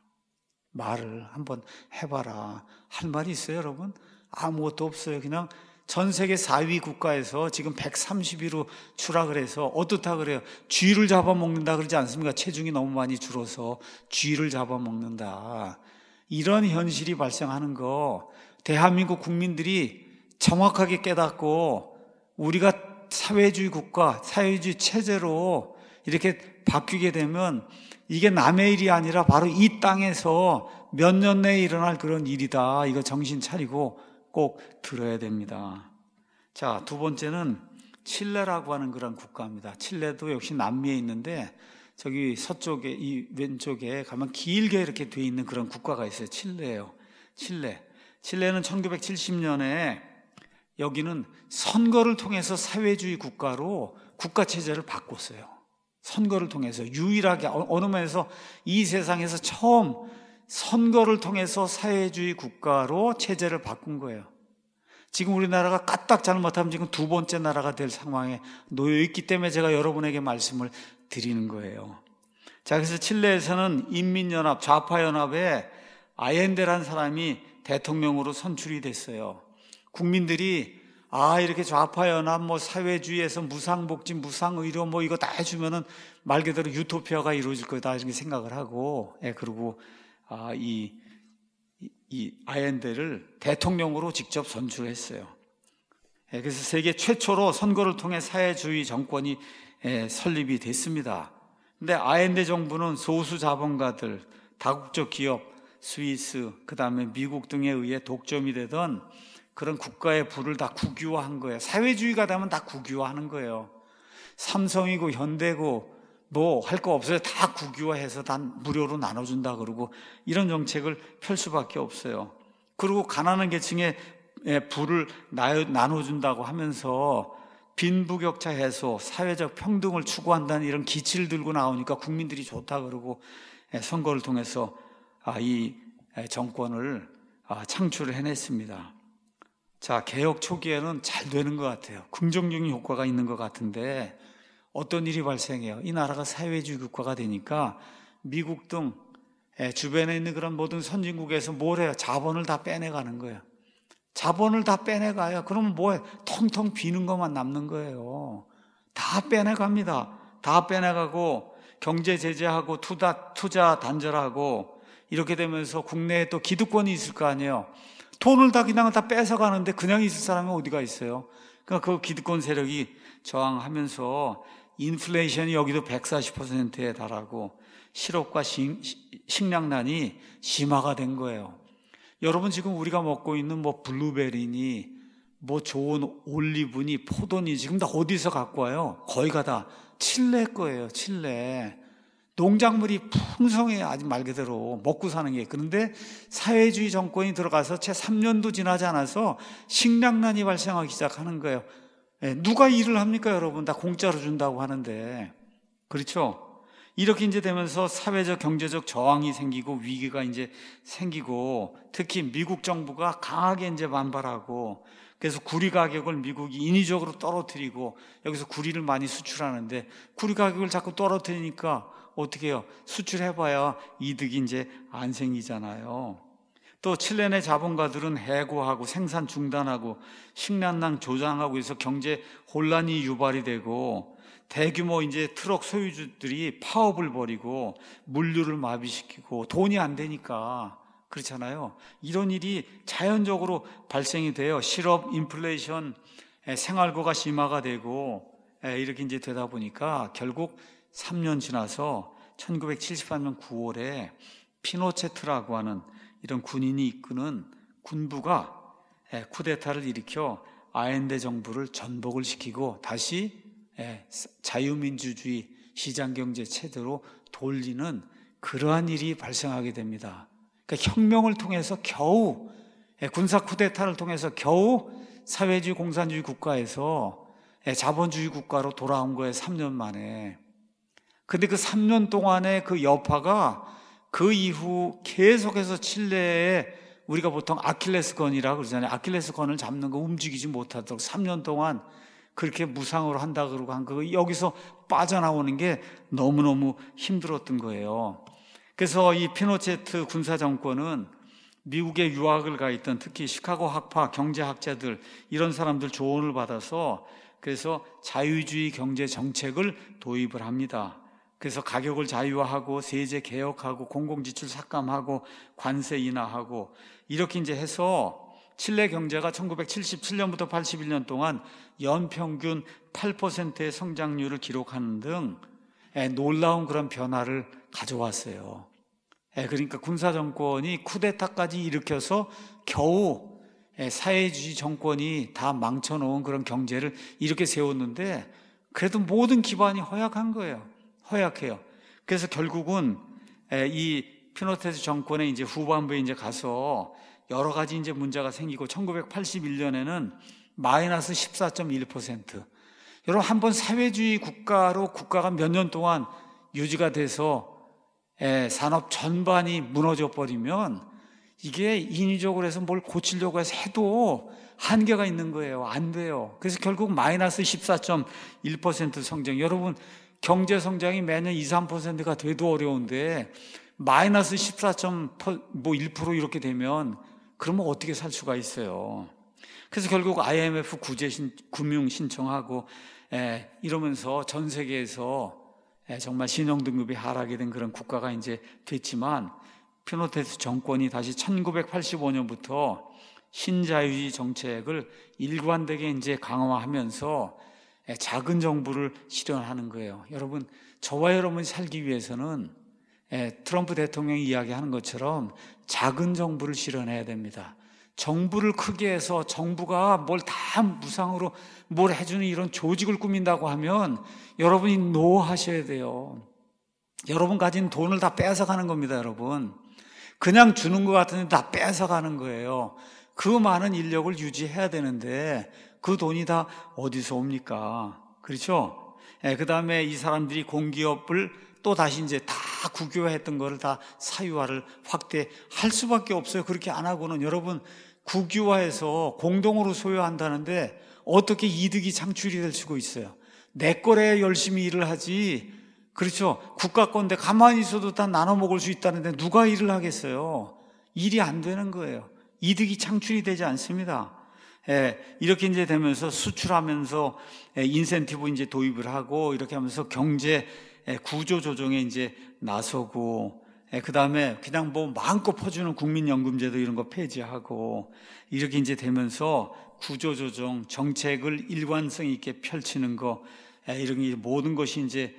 말을 한번 해봐라. 할 말이 있어요, 여러분? 아무것도 없어요. 그냥 전 세계 사 위 국가에서 지금 백삼십 위로 추락을 해서 어떻다 그래요? 쥐를 잡아먹는다 그러지 않습니까? 체중이 너무 많이 줄어서 쥐를 잡아먹는다. 이런 현실이 발생하는 거 대한민국 국민들이 정확하게 깨닫고 우리가 사회주의 국가, 사회주의 체제로 이렇게 바뀌게 되면 이게 남의 일이 아니라 바로 이 땅에서 몇 년 내에 일어날 그런 일이다. 이거 정신 차리고 꼭 들어야 됩니다. 자, 두 번째는 칠레라고 하는 그런 국가입니다. 칠레도 역시 남미에 있는데 저기 서쪽에 이 왼쪽에 가면 길게 이렇게 돼 있는 그런 국가가 있어요. 칠레예요. 칠레. 칠레는 천구백칠십 년에 여기는 선거를 통해서 사회주의 국가로 국가 체제를 바꿨어요. 선거를 통해서 유일하게 어느 면에서 이 세상에서 처음 선거를 통해서 사회주의 국가로 체제를 바꾼 거예요. 지금 우리나라가 까딱 잘못하면 지금 두 번째 나라가 될 상황에 놓여 있기 때문에 제가 여러분에게 말씀을 드리는 거예요. 자, 그래서 칠레에서는 인민연합, 좌파연합에 아옌데라는 사람이 대통령으로 선출이 됐어요. 국민들이 아, 이렇게 좌파연합, 뭐 사회주의에서 무상복지, 무상의료 뭐 이거 다 해주면은 말 그대로 유토피아가 이루어질 거다 이렇게 생각을 하고, 예, 그리고 아, 이, 이 아옌데를 대통령으로 직접 선출했어요. 예, 그래서 세계 최초로 선거를 통해 사회주의 정권이 예, 설립이 됐습니다. 근데 아옌데 정부는 소수 자본가들, 다국적 기업, 스위스, 그 다음에 미국 등에 의해 독점이 되던 그런 국가의 부를 다 국유화한 거예요. 사회주의가 되면 다 국유화하는 거예요. 삼성이고 현대고 뭐 할 거 없어요. 다 국유화해서 다 무료로 나눠준다 그러고 이런 정책을 펼 수밖에 없어요. 그리고 가난한 계층의 부를 나눠준다고 하면서 빈부격차 해소, 사회적 평등을 추구한다는 이런 기치를 들고 나오니까 국민들이 좋다 그러고 선거를 통해서 이 정권을 창출을 해냈습니다. 자, 개혁 초기에는 잘 되는 것 같아요. 긍정적인 효과가 있는 것 같은데 어떤 일이 발생해요? 이 나라가 사회주의 국가가 되니까 미국 등 주변에 있는 그런 모든 선진국에서 뭘 해요? 자본을 다 빼내가는 거예요. 자본을 다 빼내가요. 그러면 뭐해? 텅텅 비는 것만 남는 거예요. 다 빼내갑니다. 다 빼내가고 경제 제재하고 투자, 투자 단절하고 이렇게 되면서 국내에 또 기득권이 있을 거 아니에요. 돈을 다 그냥 다 뺏어가는데 그냥 있을 사람이 어디가 있어요? 그러니까 그 기득권 세력이 저항하면서 인플레이션이 여기도 백사십 퍼센트에 달하고 실업과 식량난이 심화가 된 거예요. 여러분 지금 우리가 먹고 있는 뭐 블루베리니 뭐 좋은 올리브니 포도니 지금 다 어디서 갖고 와요? 거의가 다 칠레 거예요. 칠레. 농작물이 풍성해요. 아직 말 그대로 먹고 사는 게. 그런데 사회주의 정권이 들어가서 채 삼 년도 지나지 않아서 식량난이 발생하기 시작하는 거예요. 예, 누가 일을 합니까, 여러분? 다 공짜로 준다고 하는데. 그렇죠? 이렇게 이제 되면서 사회적, 경제적 저항이 생기고 위기가 이제 생기고 특히 미국 정부가 강하게 이제 반발하고 그래서 구리 가격을 미국이 인위적으로 떨어뜨리고 여기서 구리를 많이 수출하는데 구리 가격을 자꾸 떨어뜨리니까 어떻게 해요? 수출해봐야 이득이 이제 안 생기잖아요. 또 칠레 내 자본가들은 해고하고 생산 중단하고 식량난 조장하고 해서 경제 혼란이 유발이 되고 대규모 이제 트럭 소유주들이 파업을 벌이고 물류를 마비시키고 돈이 안 되니까 그렇잖아요. 이런 일이 자연적으로 발생이 돼요. 실업, 인플레이션, 생활고가 심화가 되고 이렇게 이제 되다 보니까 결국 삼 년 지나서 천구백칠십삼 년 구월에 피노체트라고 하는 이런 군인이 이끄는 군부가 쿠데타를 일으켜 아엔데 정부를 전복을 시키고 다시 자유민주주의 시장경제 체제로 돌리는 그러한 일이 발생하게 됩니다. 그러니까 혁명을 통해서 겨우 군사 쿠데타를 통해서 겨우 사회주의 공산주의 국가에서 자본주의 국가로 돌아온 거예요. 삼 년 만에. 근데 그 삼 년 동안의 그 여파가 그 이후 계속해서 칠레에 우리가 보통 아킬레스건이라고 그러잖아요. 아킬레스건을 잡는 거 움직이지 못하도록 삼 년 동안 그렇게 무상으로 한다 그러고 한 거 여기서 빠져나오는 게 너무너무 힘들었던 거예요. 그래서 이 피노체트 군사정권은 미국에 유학을 가 있던 특히 시카고 학파 경제학자들 이런 사람들 조언을 받아서 그래서 자유주의 경제 정책을 도입을 합니다. 그래서 가격을 자유화하고 세제 개혁하고 공공지출 삭감하고 관세 인하하고 이렇게 이제 해서 칠레 경제가 천구백칠십칠 년부터 팔십일 년 동안 연평균 팔 퍼센트의 성장률을 기록하는 등 놀라운 그런 변화를 가져왔어요. 그러니까 군사정권이 쿠데타까지 일으켜서 겨우 사회주의 정권이 다 망쳐놓은 그런 경제를 이렇게 세웠는데 그래도 모든 기반이 허약한 거예요. 허약해요. 그래서 결국은 이 피노체트 정권의 이제 후반부에 이제 가서 여러 가지 이제 문제가 생기고 천구백팔십일 년에는 마이너스 십사 점 일 퍼센트. 여러분 한번 사회주의 국가로 국가가 몇 년 동안 유지가 돼서 산업 전반이 무너져 버리면 이게 인위적으로 해서 뭘 고치려고 해서 해도 한계가 있는 거예요. 안 돼요. 그래서 결국 마이너스 십사 점 일 퍼센트 성장. 여러분 경제 성장이 매년 이, 삼 퍼센트가 돼도 어려운데 마이너스 십사 점 일 퍼센트 이렇게 되면 그러면 어떻게 살 수가 있어요. 그래서 결국 아이엠에프 구제 신, 금융 신청하고 에, 이러면서 전 세계에서 에, 정말 신용등급이 하락이 된 그런 국가가 이제 됐지만 피노체트 정권이 다시 천구백팔십오 년부터 신자유주의 정책을 일관되게 이제 강화하면서 에, 작은 정부를 실현하는 거예요. 여러분, 저와 여러분이 살기 위해서는 에, 트럼프 대통령이 이야기하는 것처럼 작은 정부를 실현해야 됩니다. 정부를 크게 해서 정부가 뭘 다 무상으로 뭘 해주는 이런 조직을 꾸민다고 하면 여러분이 노하셔야 돼요. 여러분 가진 돈을 다 뺏어가는 겁니다, 여러분. 그냥 주는 것 같은데 다 뺏어가는 거예요. 그 많은 인력을 유지해야 되는데 그 돈이 다 어디서 옵니까? 그렇죠? 예, 그 다음에 이 사람들이 공기업을 또 다시 이제 다 국유화했던 거를 다 사유화를 확대할 수밖에 없어요. 그렇게 안 하고는 여러분 국유화해서 공동으로 소유한다는데 어떻게 이득이 창출이 될 수가 있어요? 내 거래 열심히 일을 하지. 그렇죠? 국가 건데 가만히 있어도 다 나눠 먹을 수 있다는데 누가 일을 하겠어요? 일이 안 되는 거예요. 이득이 창출이 되지 않습니다. 예, 이렇게 이제 되면서 수출하면서 예, 인센티브 이제 도입을 하고 이렇게 하면서 경제 구조 조정에 이제 나서고, 그 다음에 그냥 뭐 마음껏 퍼주는 국민연금제도 이런 거 폐지하고, 이렇게 이제 되면서 구조 조정, 정책을 일관성 있게 펼치는 거, 이런 모든 것이 이제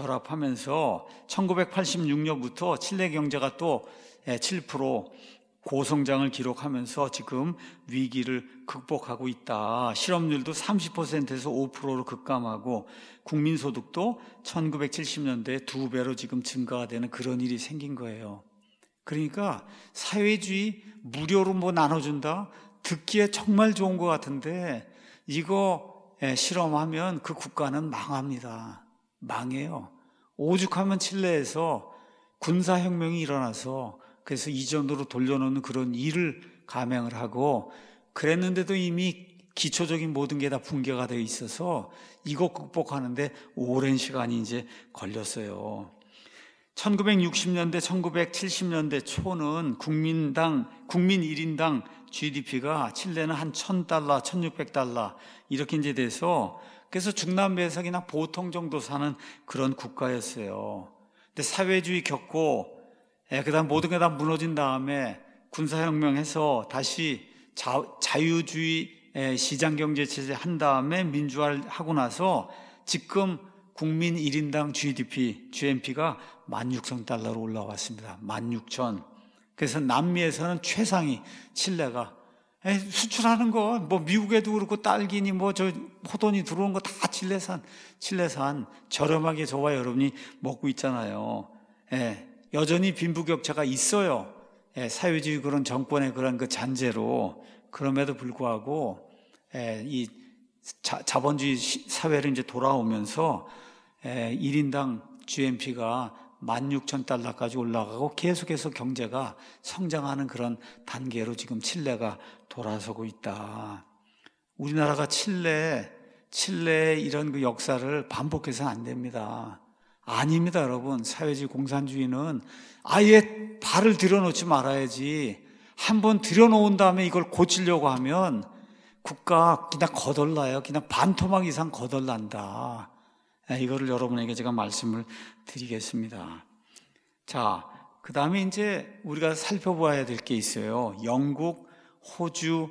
결합하면서 천구백팔십육 년부터 칠레 경제가 또 칠 퍼센트 고성장을 기록하면서 지금 위기를 극복하고 있다. 실업률도 삼십 퍼센트에서 오 퍼센트로 급감하고 국민소득도 천구백칠십 년대에 두 배로 지금 증가가 되는 그런 일이 생긴 거예요. 그러니까 사회주의 무료로 뭐 나눠준다? 듣기에 정말 좋은 것 같은데 이거 실험하면 그 국가는 망합니다. 망해요. 오죽하면 칠레에서 군사혁명이 일어나서 그래서 이전으로 돌려놓는 그런 일을 감행을 하고 그랬는데도 이미 기초적인 모든 게 다 붕괴가 되어 있어서 이거 극복하는데 오랜 시간이 이제 걸렸어요. 천구백육십 년대, 천구백칠십 년대 초는 국민당, 국민 일 인당 지디피가 칠레는 한 천 달러, 천육백 달러 이렇게 이제 돼서 그래서 중남미에서 그냥 보통 정도 사는 그런 국가였어요. 근데 사회주의 겪고, 예, 그 다음 모든 게 다 무너진 다음에 군사혁명해서 다시 자, 자유주의 시장경제체제 한 다음에 민주화를 하고 나서 지금 국민 일 인당 지디피, 지엠피가 만 육천 달러로 올라왔습니다. 만 육천. 그래서 남미에서는 최상위 칠레가 에이, 수출하는 거 뭐 미국에도 그렇고 딸기니 뭐 저 포도니 들어온 거 다 칠레산, 칠레산 저렴하게 저와 여러분이 먹고 있잖아요. 예, 여전히 빈부격차가 있어요. 예, 사회주의 그런 정권의 그런 그 잔재로. 그럼에도 불구하고 예, 이 자, 자본주의 사회로 이제 돌아오면서 예, 일 인당 지엠피가 만 육천 달러까지 올라가고 계속해서 경제가 성장하는 그런 단계로 지금 칠레가 돌아서고 있다. 우리나라가 칠레, 칠레의 이런 그 역사를 반복해서는 안 됩니다. 아닙니다, 여러분. 사회주의 공산주의는 아예 발을 들여놓지 말아야지. 한번 들여놓은 다음에 이걸 고치려고 하면 국가 그냥 거덜나요. 그냥 반토막 이상 거덜난다. 이거를 여러분에게 제가 말씀을 드리겠습니다. 자, 그 다음에 이제 우리가 살펴봐야 될 게 있어요. 영국, 호주,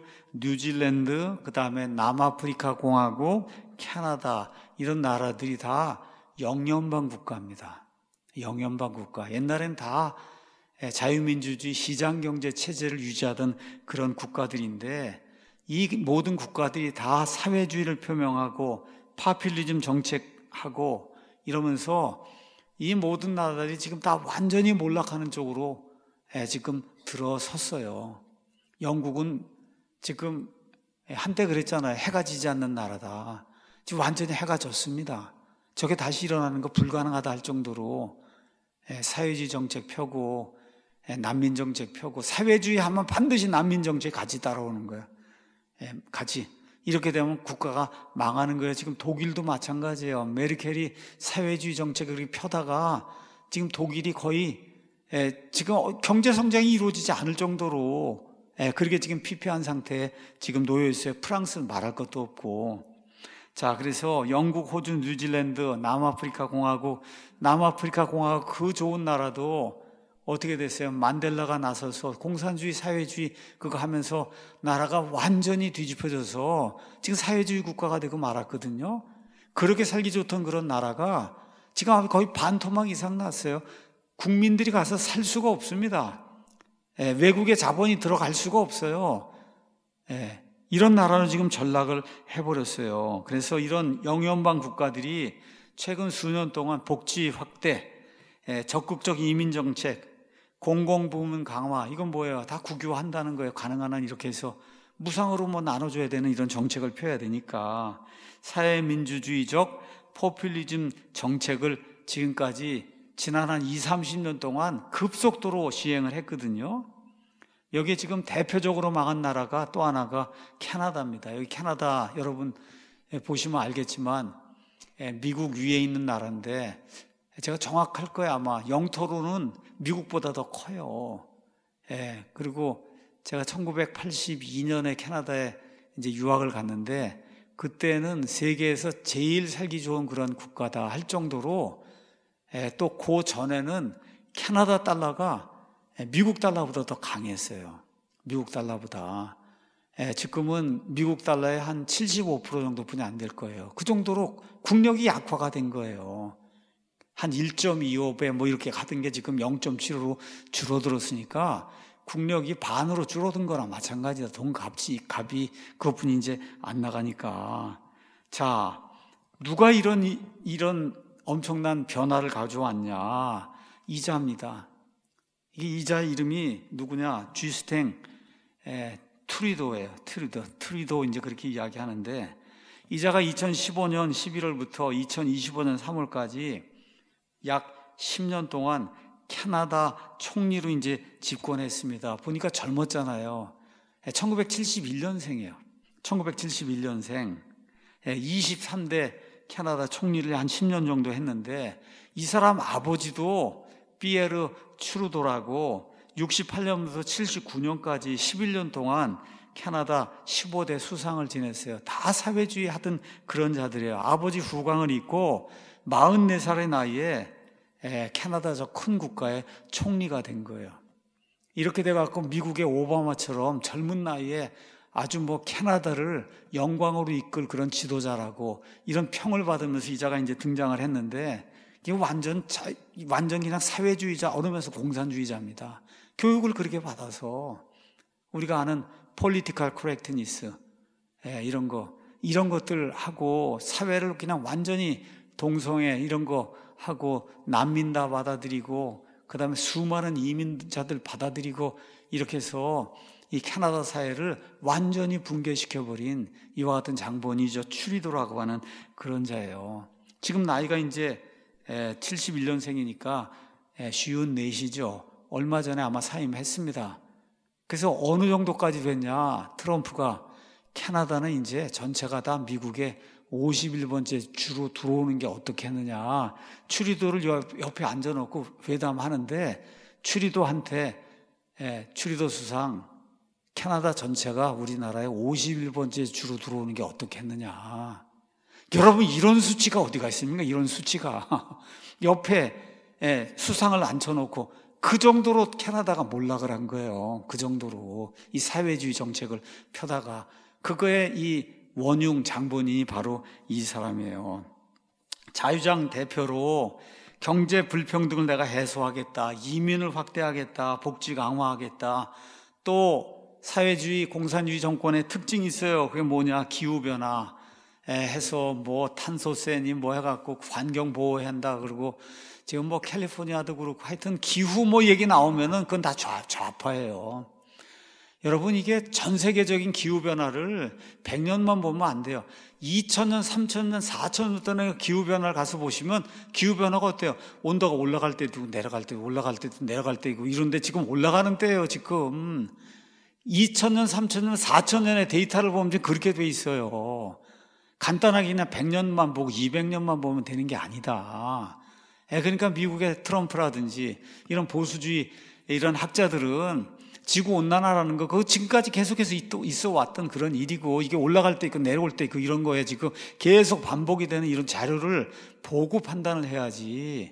뉴질랜드, 그 다음에 남아프리카 공화국, 캐나다 이런 나라들이 다 영연방 국가입니다. 영연방 국가. 옛날엔 다 자유민주주의 시장경제 체제를 유지하던 그런 국가들인데 이 모든 국가들이 다 사회주의를 표명하고 파퓰리즘 정책하고 이러면서 이 모든 나라들이 지금 다 완전히 몰락하는 쪽으로 지금 들어섰어요. 영국은 지금 한때 그랬잖아요. 해가 지지 않는 나라다. 지금 완전히 해가 졌습니다. 저게 다시 일어나는 거 불가능하다 할 정도로 사회주의 정책 펴고 난민 정책 펴고 사회주의 하면 반드시 난민 정책 같이 따라오는 거예요. 같이. 이렇게 되면 국가가 망하는 거예요. 지금 독일도 마찬가지예요. 메르켈이 사회주의 정책을 이렇게 펴다가 지금 독일이 거의 지금 경제 성장이 이루어지지 않을 정도로 그렇게 지금 피폐한 상태에 지금 놓여 있어요. 프랑스는 말할 것도 없고. 자, 그래서 영국, 호주, 뉴질랜드, 남아프리카 공화국, 남아프리카 공화국 그 좋은 나라도 어떻게 됐어요? 만델라가 나서서 공산주의, 사회주의 그거 하면서 나라가 완전히 뒤집혀져서 지금 사회주의 국가가 되고 말았거든요. 그렇게 살기 좋던 그런 나라가 지금 거의 반토막 이상 났어요. 국민들이 가서 살 수가 없습니다. 예, 외국의 자본이 들어갈 수가 없어요. 예, 이런 나라는 지금 전락을 해버렸어요. 그래서 이런 영연방 국가들이 최근 수년 동안 복지 확대, 예, 적극적 이민 정책, 공공부문 강화, 이건 뭐예요? 다 국유화한다는 거예요. 가능한 한 이렇게 해서 무상으로 뭐 나눠줘야 되는 이런 정책을 펴야 되니까 사회민주주의적 포퓰리즘 정책을 지금까지 지난 한 이삼십 년 동안 급속도로 시행을 했거든요. 여기에 지금 대표적으로 망한 나라가 또 하나가 캐나다입니다. 여기 캐나다 여러분 보시면 알겠지만 미국 위에 있는 나라인데 제가 정확할 거예요. 아마 영토로는 미국보다 더 커요. 예, 그리고 제가 천구백팔십이 년에 캐나다에 이제 유학을 갔는데 그때는 세계에서 제일 살기 좋은 그런 국가다 할 정도로 예, 또 그 전에는 캐나다 달러가 미국 달러보다 더 강했어요. 미국 달러보다. 예, 지금은 미국 달러의 한 칠십오 퍼센트 정도뿐이 안 될 거예요. 그 정도로 국력이 약화가 된 거예요. 한 일 점 이오 배 뭐 이렇게 가던 게 지금 영 점 칠오로 줄어들었으니까 국력이 반으로 줄어든 거랑 마찬가지다. 돈 값이, 값이 그것뿐이 이제 안 나가니까. 자, 누가 이런, 이런 엄청난 변화를 가져왔냐? 이자입니다. 이게 이자 이름이 누구냐? 쥐스탱 에, 트리도예요. 트리도. 트리도 이제 그렇게 이야기하는데 이자가 이천십오 년 십일월부터 이천이십오 년 삼월까지 약 십 년 동안 캐나다 총리로 이제 집권했습니다. 보니까 젊었잖아요. 천구백칠십일 년생이에요. 천구백칠십일 년생. 이십삼 대 캐나다 총리를 한 십 년 정도 했는데, 이 사람 아버지도 피에르 추르도라고 육십팔 년부터 칠십구 년까지 십일 년 동안 캐나다 십오 대 수상을 지냈어요. 다 사회주의 하던 그런 자들이에요. 아버지 후광을 입고 마흔네 살의 나이에 캐나다 저 큰 국가의 총리가 된 거예요. 이렇게 돼갖고 미국의 오바마처럼 젊은 나이에 아주 뭐 캐나다를 영광으로 이끌 그런 지도자라고 이런 평을 받으면서 이자가 이제 등장을 했는데, 이게 완전 자, 완전 그냥 사회주의자, 어느면서 공산주의자입니다. 교육을 그렇게 받아서 우리가 아는 political correctness, 예, 이런 거 이런 것들 하고 사회를 그냥 완전히 동성애 이런 거 하고 난민 다 받아들이고 그다음에 수많은 이민자들 받아들이고 이렇게 해서 이 캐나다 사회를 완전히 붕괴시켜버린 이와 같은 장본이죠. 추리도라고 하는 그런 자예요. 지금 나이가 이제 칠십일 년생이니까 쉰넷이죠. 얼마 전에 아마 사임했습니다. 그래서 어느 정도까지 됐냐, 트럼프가 캐나다는 이제 전체가 다 미국의 오십일 번째 주로 들어오는 게 어떻게 했느냐, 추리도를 옆에 앉아놓고 회담하는데 추리도한테 추리도 수상, 캐나다 전체가 우리나라의 오십일 번째 주로 들어오는 게 어떻게 했느냐. 여러분, 이런 수치가 어디가 있습니까? 이런 수치가 옆에 수상을 앉혀놓고 그 정도로 캐나다가 몰락을 한 거예요. 그 정도로 이 사회주의 정책을 펴다가 그거의 이 원흉 장본인이 바로 이 사람이에요. 자유당 대표로 경제 불평등을 내가 해소하겠다, 이민을 확대하겠다, 복지 강화하겠다, 또 사회주의 공산주의 정권의 특징이 있어요. 그게 뭐냐, 기후변화 해서 뭐 탄소세니 뭐 해갖고 환경 보호해야 한다. 그리고 지금 뭐 캘리포니아도 그렇고 하여튼 기후 뭐 얘기 나오면은 그건 다 좌, 좌파예요. 여러분, 이게 전 세계적인 기후변화를 백 년만 보면 안 돼요. 이천 년, 삼천 년, 사천 년 동안의 기후변화를 가서 보시면 기후변화가 어때요? 온도가 올라갈 때도 있고 내려갈 때도 올라갈 때도 내려갈 때고 이런데 지금 올라가는 때예요. 지금 이천 년, 삼천 년, 사천 년의 데이터를 보면 그렇게 돼 있어요. 간단하게 그냥 백 년만 보고 이백 년만 보면 되는 게 아니다. 그러니까 미국의 트럼프라든지 이런 보수주의 이런 학자들은 지구온난화라는 거, 그거 지금까지 계속해서 있어 왔던 그런 일이고, 이게 올라갈 때 있고 내려올 때 있고 이런 거에 지금 계속 반복이 되는 이런 자료를 보고 판단을 해야지,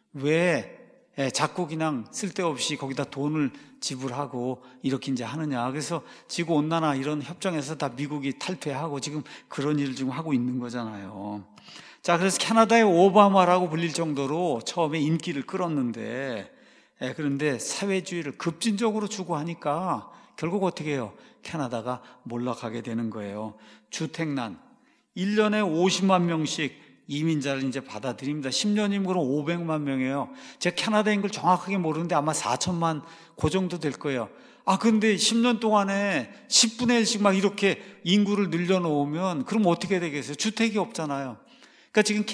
왜 자꾸 그냥 쓸데없이 거기다 돈을 지불하고 이렇게 이제 하느냐. 그래서 지구온난화 이런 협정에서 다 미국이 탈퇴하고 지금 그런 일을 지금 하고 있는 거잖아요. 자, 그래서 캐나다의 오바마라고 불릴 정도로 처음에 인기를 끌었는데, 예, 그런데 사회주의를 급진적으로 추구하니까 결국 어떻게 해요? 캐나다가 몰락하게 되는 거예요. 주택난, 일 년에 오십만 명씩 이민자를 이제 받아들입니다. 십 년이면 그럼 오백만 명이에요. 제가 캐나다 인구를 정확하게 모르는데 아마 사천만 그 정도 될 거예요. 아, 근데 십 년 동안에 십분의 일씩 막 이렇게 인구를 늘려놓으면 그럼 어떻게 되겠어요? 주택이 없잖아요. 그러니까 지금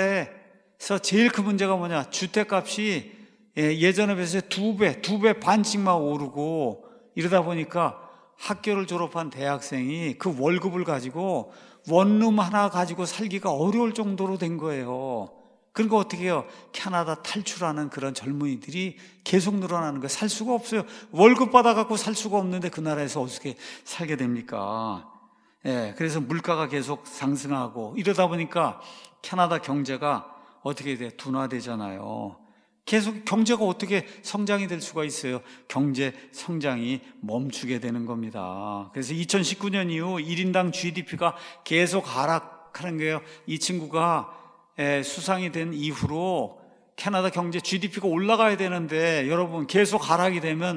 캐나다에서 제일 큰 문제가 뭐냐? 주택값이 예전에 비해서 두 배, 두 배 반씩만 오르고 이러다 보니까 학교를 졸업한 대학생이 그 월급을 가지고 원룸 하나 가지고 살기가 어려울 정도로 된 거예요. 그러니까 어떻게 해요? 캐나다 탈출하는 그런 젊은이들이 계속 늘어나는 거예요. 살 수가 없어요. 월급 받아갖고 살 수가 없는데 그 나라에서 어떻게 살게 됩니까? 예, 그래서 물가가 계속 상승하고 이러다 보니까 캐나다 경제가 어떻게 돼? 둔화되잖아요. 계속 경제가 어떻게 성장이 될 수가 있어요? 경제 성장이 멈추게 되는 겁니다. 그래서 이천십구 년 이후 일 인당 지디피가 계속 하락하는 거예요. 이 친구가 수상이 된 이후로 캐나다 경제 지디피가 올라가야 되는데 여러분 계속 하락이 되면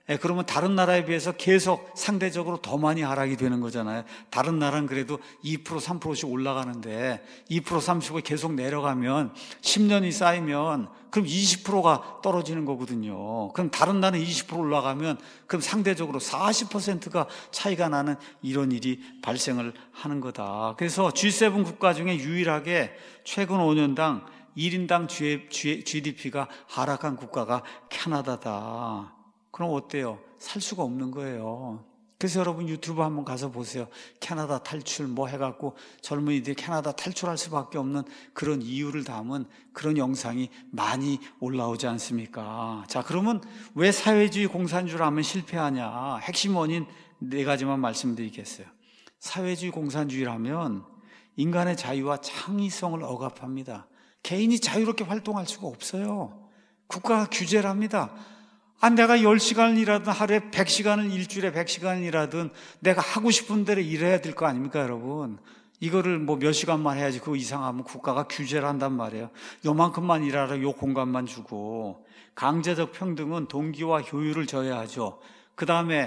예, 그러면 다른 나라에 비해서 계속 상대적으로 더 많이 하락이 되는 거잖아요. 다른 나라는 그래도 이 퍼센트 삼 퍼센트씩 올라가는데 이 퍼센트 삼십 퍼센트 계속 내려가면 십 년이 쌓이면 그럼 이십 퍼센트가 떨어지는 거거든요. 그럼 다른 나라는 이십 퍼센트 올라가면 그럼 상대적으로 사십 퍼센트가 차이가 나는 이런 일이 발생을 하는 거다. 그래서 지 세븐 국가 중에 유일하게 최근 오 년당 일 인당 지디피가 하락한 국가가 캐나다다. 그럼 어때요? 살 수가 없는 거예요. 그래서 여러분 유튜브 한번 가서 보세요. 캐나다 탈출 뭐 해갖고 젊은이들이 캐나다 탈출할 수밖에 없는 그런 이유를 담은 그런 영상이 많이 올라오지 않습니까? 자, 그러면 왜 사회주의 공산주의를 하면 실패하냐? 핵심 원인 네 가지만 말씀드리겠어요. 사회주의 공산주의를 하면 인간의 자유와 창의성을 억압합니다. 개인이 자유롭게 활동할 수가 없어요. 국가가 규제를 합니다. 아, 내가 열 시간을 일하든 하루에 백 시간을 일주일에 백 시간을 일하든 내가 하고 싶은 대로 일해야 될 거 아닙니까, 여러분? 이거를 뭐 몇 시간만 해야지 그거 이상하면 국가가 규제를 한단 말이에요. 요만큼만 일하라, 요 공간만 주고. 강제적 평등은 동기와 효율을 저해하죠. 그 다음에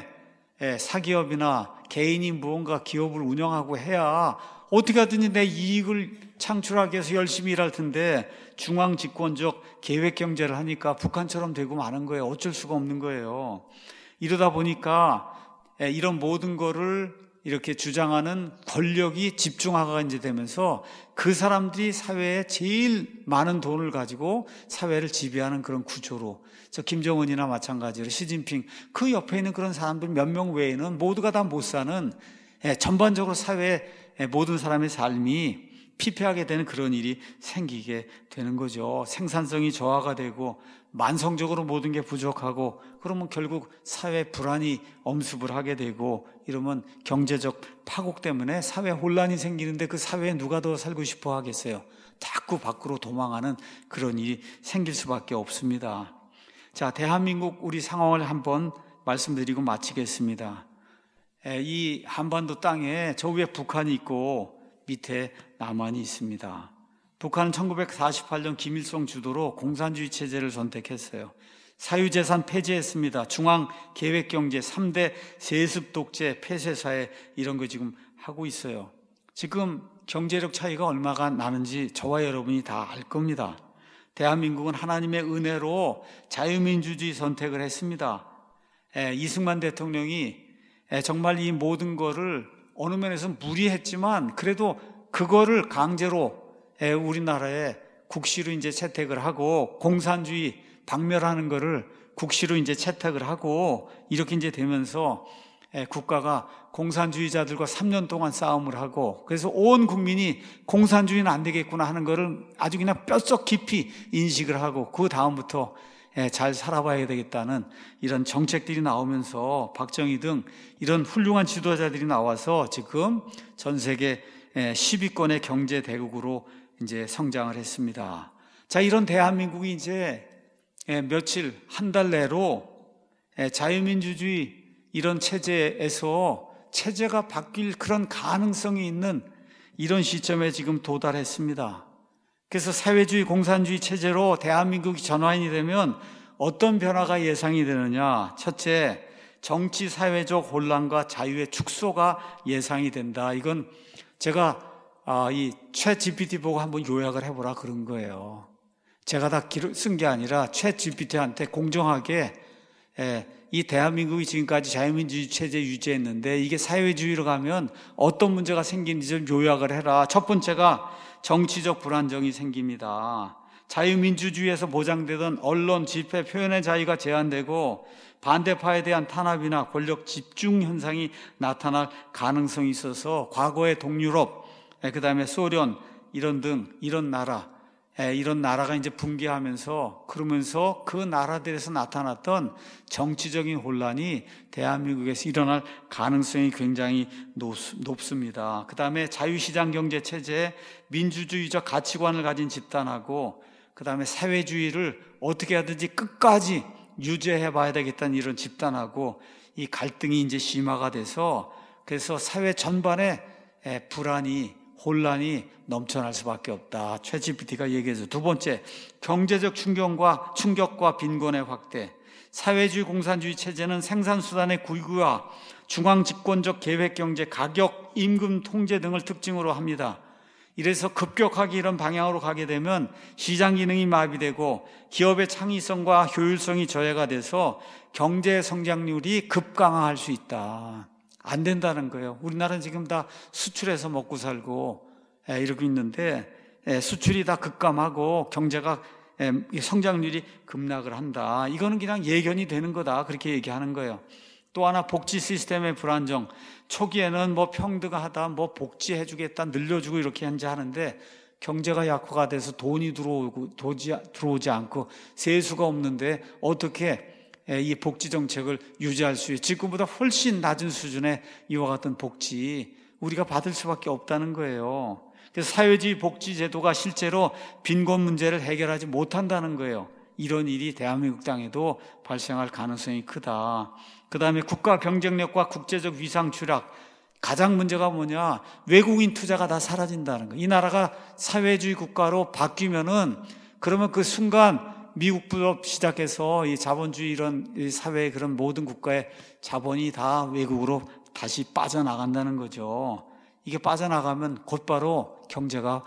사기업이나 개인이 무언가 기업을 운영하고 해야 어떻게 하든지 내 이익을 창출하기 위해서 열심히 일할 텐데 중앙 집권적 계획 경제를 하니까 북한처럼 되고 마는 거예요. 어쩔 수가 없는 거예요. 이러다 보니까 이런 모든 거를 이렇게 주장하는 권력이 집중화가 이제 되면서 그 사람들이 사회에 제일 많은 돈을 가지고 사회를 지배하는 그런 구조로, 저 김정은이나 마찬가지로 시진핑 그 옆에 있는 그런 사람들 몇 명 외에는 모두가 다 못 사는, 전반적으로 사회의 모든 사람의 삶이 피폐하게 되는 그런 일이 생기게 되는 거죠. 생산성이 저하가 되고 만성적으로 모든 게 부족하고, 그러면 결국 사회 불안이 엄습을 하게 되고, 이러면 경제적 파국 때문에 사회 혼란이 생기는데 그 사회에 누가 더 살고 싶어 하겠어요? 자꾸 밖으로 도망하는 그런 일이 생길 수밖에 없습니다. 자, 대한민국 우리 상황을 한번 말씀드리고 마치겠습니다. 이 한반도 땅에 저 위에 북한이 있고 밑에 남한이 있습니다. 북한은 천구백사십팔 년 김일성 주도로 공산주의 체제를 선택했어요. 사유재산 폐지했습니다. 중앙계획경제 삼 대 세습 독재 폐쇄사회 이런 거 지금 하고 있어요. 지금 경제력 차이가 얼마가 나는지 저와 여러분이 다 알 겁니다. 대한민국은 하나님의 은혜로 자유민주주의 선택을 했습니다. 이승만 대통령이 정말 이 모든 거를 어느 면에서 무리했지만 그래도 그거를 강제로 우리나라에 국시로 이제 채택을 하고, 공산주의 박멸하는 거를 국시로 이제 채택을 하고, 이렇게 이제 되면서 국가가 공산주의자들과 삼 년 동안 싸움을 하고, 그래서 온 국민이 공산주의는 안 되겠구나 하는 거를 아주 그냥 뼛속 깊이 인식을 하고, 그 다음부터 잘 살아봐야 되겠다는 이런 정책들이 나오면서 박정희 등 이런 훌륭한 지도자들이 나와서 지금 전 세계 십 위권의 경제 대국으로 이제 성장을 했습니다. 자, 이런 대한민국이 이제 며칠, 한 달 내로 자유민주주의 이런 체제에서 체제가 바뀔 그런 가능성이 있는 이런 시점에 지금 도달했습니다. 그래서 사회주의 공산주의 체제로 대한민국이 전환이 되면 어떤 변화가 예상이 되느냐? 첫째, 정치 사회적 혼란과 자유의 축소가 예상이 된다. 이건 제가 아, 이 챗 지피티 보고 한번 요약을 해보라 그런 거예요. 제가 다 쓴 게 아니라 챗 지피티한테 공정하게 에, 이 대한민국이 지금까지 자유민주주의 체제 유지했는데 이게 사회주의로 가면 어떤 문제가 생기는지 좀 요약을 해라. 첫 번째가 정치적 불안정이 생깁니다. 자유민주주의에서 보장되던 언론, 집회, 표현의 자유가 제한되고 반대파에 대한 탄압이나 권력 집중 현상이 나타날 가능성이 있어서 과거의 동유럽, 그 다음에 소련 이런 등 이런 나라, 이런 나라가 이제 붕괴하면서, 그러면서 그 나라들에서 나타났던 정치적인 혼란이 대한민국에서 일어날 가능성이 굉장히 높습니다. 그 다음에 자유시장 경제 체제에 민주주의적 가치관을 가진 집단하고, 그 다음에 사회주의를 어떻게 하든지 끝까지 유지해 봐야 되겠다는 이런 집단하고 이 갈등이 이제 심화가 돼서, 그래서 사회 전반에 불안이, 혼란이 넘쳐날 수밖에 없다. 챗 지피티가 얘기해서. 두 번째, 경제적 충격과 충격과 빈곤의 확대. 사회주의 공산주의 체제는 생산수단의 구구와 중앙집권적 계획경제, 가격, 임금 통제 등을 특징으로 합니다. 이래서 급격하게 이런 방향으로 가게 되면 시장 기능이 마비되고 기업의 창의성과 효율성이 저해가 돼서 경제 성장률이 급강화할 수 있다. 안 된다는 거예요. 우리나라는 지금 다 수출해서 먹고 살고 이러고 있는데 수출이 다 급감하고 경제가 성장률이 급락을 한다. 이거는 그냥 예견이 되는 거다. 그렇게 얘기하는 거예요. 또 하나 복지 시스템의 불안정. 초기에는 뭐 평등하다, 뭐 복지해주겠다, 늘려주고 이렇게 현재 하는데 경제가 약화가 돼서 돈이 들어오고 도지, 들어오지 않고 세수가 없는데 어떻게 이 복지 정책을 유지할 수 있어요? 지금보다 훨씬 낮은 수준의 이와 같은 복지 우리가 받을 수밖에 없다는 거예요. 그래서 사회주의 복지 제도가 실제로 빈곤 문제를 해결하지 못한다는 거예요. 이런 일이 대한민국 땅에도 발생할 가능성이 크다. 그 다음에 국가 경쟁력과 국제적 위상 추락. 가장 문제가 뭐냐? 외국인 투자가 다 사라진다는 거예요. 이 나라가 사회주의 국가로 바뀌면은 그러면 그 순간 미국부터 시작해서 이 자본주의 이런 사회의 그런 모든 국가의 자본이 다 외국으로 다시 빠져나간다는 거죠. 이게 빠져나가면 곧바로 경제가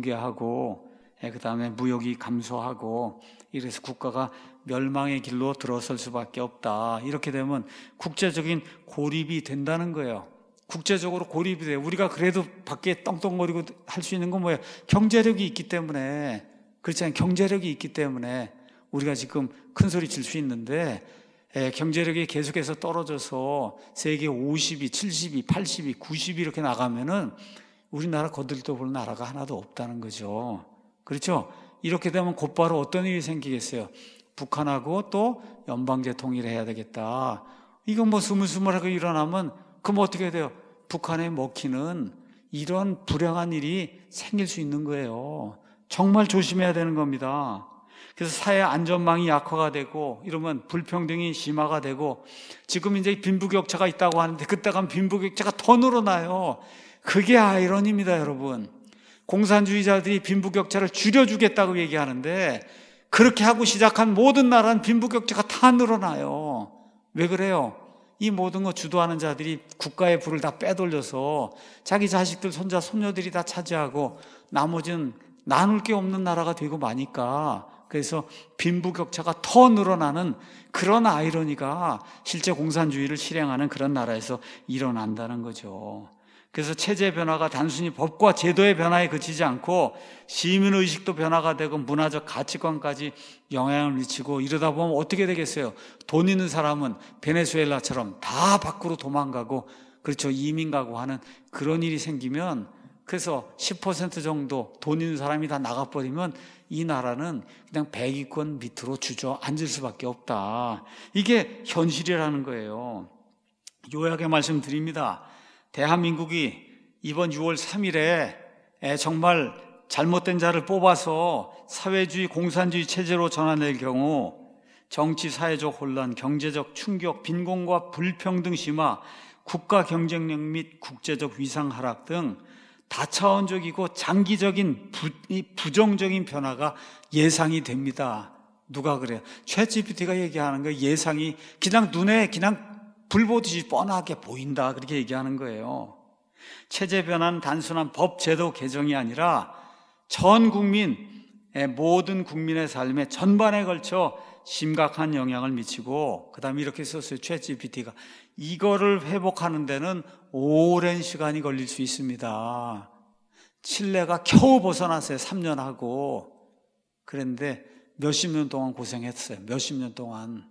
붕괴하고 그 다음에 무역이 감소하고 이래서 국가가 멸망의 길로 들어설 수밖에 없다. 이렇게 되면 국제적인 고립이 된다는 거예요. 국제적으로 고립이 돼요. 우리가 그래도 밖에 떵떵거리고 할 수 있는 건 뭐예요? 경제력이 있기 때문에. 그렇지 않아요? 경제력이 있기 때문에 우리가 지금 큰 소리 칠 수 있는데 에, 경제력이 계속해서 떨어져서 세계 오십이, 칠십이, 팔십이, 구십이 이렇게 나가면은 우리나라 거들떠 볼 나라가 하나도 없다는 거죠. 그렇죠? 이렇게 되면 곧바로 어떤 일이 생기겠어요? 북한하고 또 연방제 통일을 해야 되겠다. 이건 뭐 스물스물하게 일어나면 그럼 어떻게 돼요? 북한에 먹히는 이런 불행한 일이 생길 수 있는 거예요. 정말 조심해야 되는 겁니다. 그래서 사회 안전망이 약화가 되고 이러면 불평등이 심화가 되고 지금 이제 빈부격차가 있다고 하는데 그때 가면 빈부격차가 더 늘어나요. 그게 아이러니입니다, 여러분. 공산주의자들이 빈부격차를 줄여주겠다고 얘기하는데 그렇게 하고 시작한 모든 나라는 빈부격차가 다 늘어나요. 왜 그래요? 이 모든 거 주도하는 자들이 국가의 부를 다 빼돌려서 자기 자식들, 손자, 손녀들이 다 차지하고 나머지는 나눌 게 없는 나라가 되고 마니까 그래서 빈부격차가 더 늘어나는 그런 아이러니가 실제 공산주의를 실행하는 그런 나라에서 일어난다는 거죠. 그래서 체제 변화가 단순히 법과 제도의 변화에 그치지 않고 시민의식도 변화가 되고 문화적 가치관까지 영향을 미치고 이러다 보면 어떻게 되겠어요? 돈 있는 사람은 베네수엘라처럼 다 밖으로 도망가고 그렇죠. 이민 가고 하는 그런 일이 생기면 그래서 십 퍼센트 정도 돈 있는 사람이 다 나가버리면 이 나라는 그냥 백위권 밑으로 주저앉을 수밖에 없다. 이게 현실이라는 거예요. 요약의 말씀드립니다. 대한민국이 이번 유월 삼일에 정말 잘못된 자를 뽑아서 사회주의 공산주의 체제로 전환될 경우 정치 사회적 혼란, 경제적 충격, 빈곤과 불평등 심화, 국가 경쟁력 및 국제적 위상 하락 등 다차원적이고 장기적인 부, 부정적인 변화가 예상이 됩니다. 누가 그래요? 챗지피티가 얘기하는 거예요. 예상이 그냥 눈에 그냥 불 보듯이 뻔하게 보인다. 그렇게 얘기하는 거예요. 체제 변화는 단순한 법 제도 개정이 아니라 전 국민, 모든 국민의 삶에 전반에 걸쳐 심각한 영향을 미치고 그 다음에 이렇게 썼어요. 챗지피티가 이거를 회복하는 데는 오랜 시간이 걸릴 수 있습니다. 칠레가 겨우 벗어났어요. 삼 년 하고. 그런데 몇십 년 동안 고생했어요. 몇십 년 동안.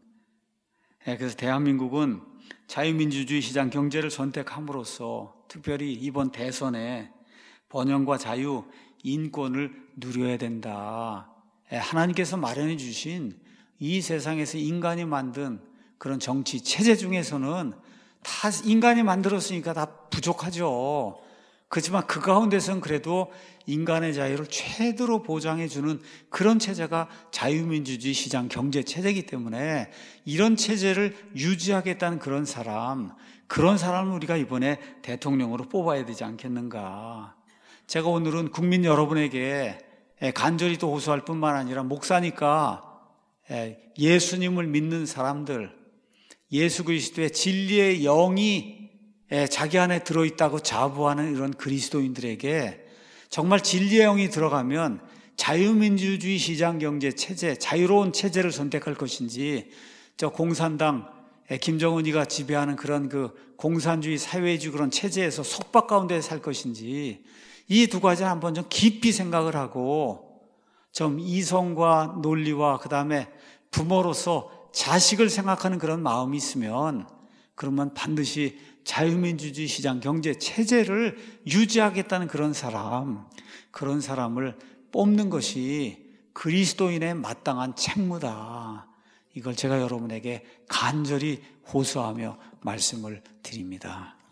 그래서 대한민국은 자유민주주의 시장 경제를 선택함으로써 특별히 이번 대선에 번영과 자유, 인권을 누려야 된다. 하나님께서 마련해 주신 이 세상에서 인간이 만든 그런 정치 체제 중에서는 다 인간이 만들었으니까 다 부족하죠. 그렇지만 그 가운데서는 그래도 인간의 자유를 최대로 보장해 주는 그런 체제가 자유민주주의 시장 경제 체제이기 때문에 이런 체제를 유지하겠다는 그런 사람, 그런 사람을 우리가 이번에 대통령으로 뽑아야 되지 않겠는가. 제가 오늘은 국민 여러분에게 간절히 또 호소할 뿐만 아니라 목사니까 예수님을 믿는 사람들, 예수 그리스도의 진리의 영이 자기 안에 들어있다고 자부하는 이런 그리스도인들에게 정말 진리의 영이 들어가면 자유민주주의 시장경제 체제, 자유로운 체제를 선택할 것인지, 저 공산당 김정은이가 지배하는 그런 그 공산주의 사회주의 그런 체제에서 속박 가운데 살 것인지, 이 두 가지를 한번 좀 깊이 생각을 하고 좀 이성과 논리와 그 다음에 부모로서 자식을 생각하는 그런 마음이 있으면, 그러면 반드시 자유민주주의 시장 경제 체제를 유지하겠다는 그런 사람, 그런 사람을 뽑는 것이 그리스도인의 마땅한 책무다. 이걸 제가 여러분에게 간절히 호소하며 말씀을 드립니다.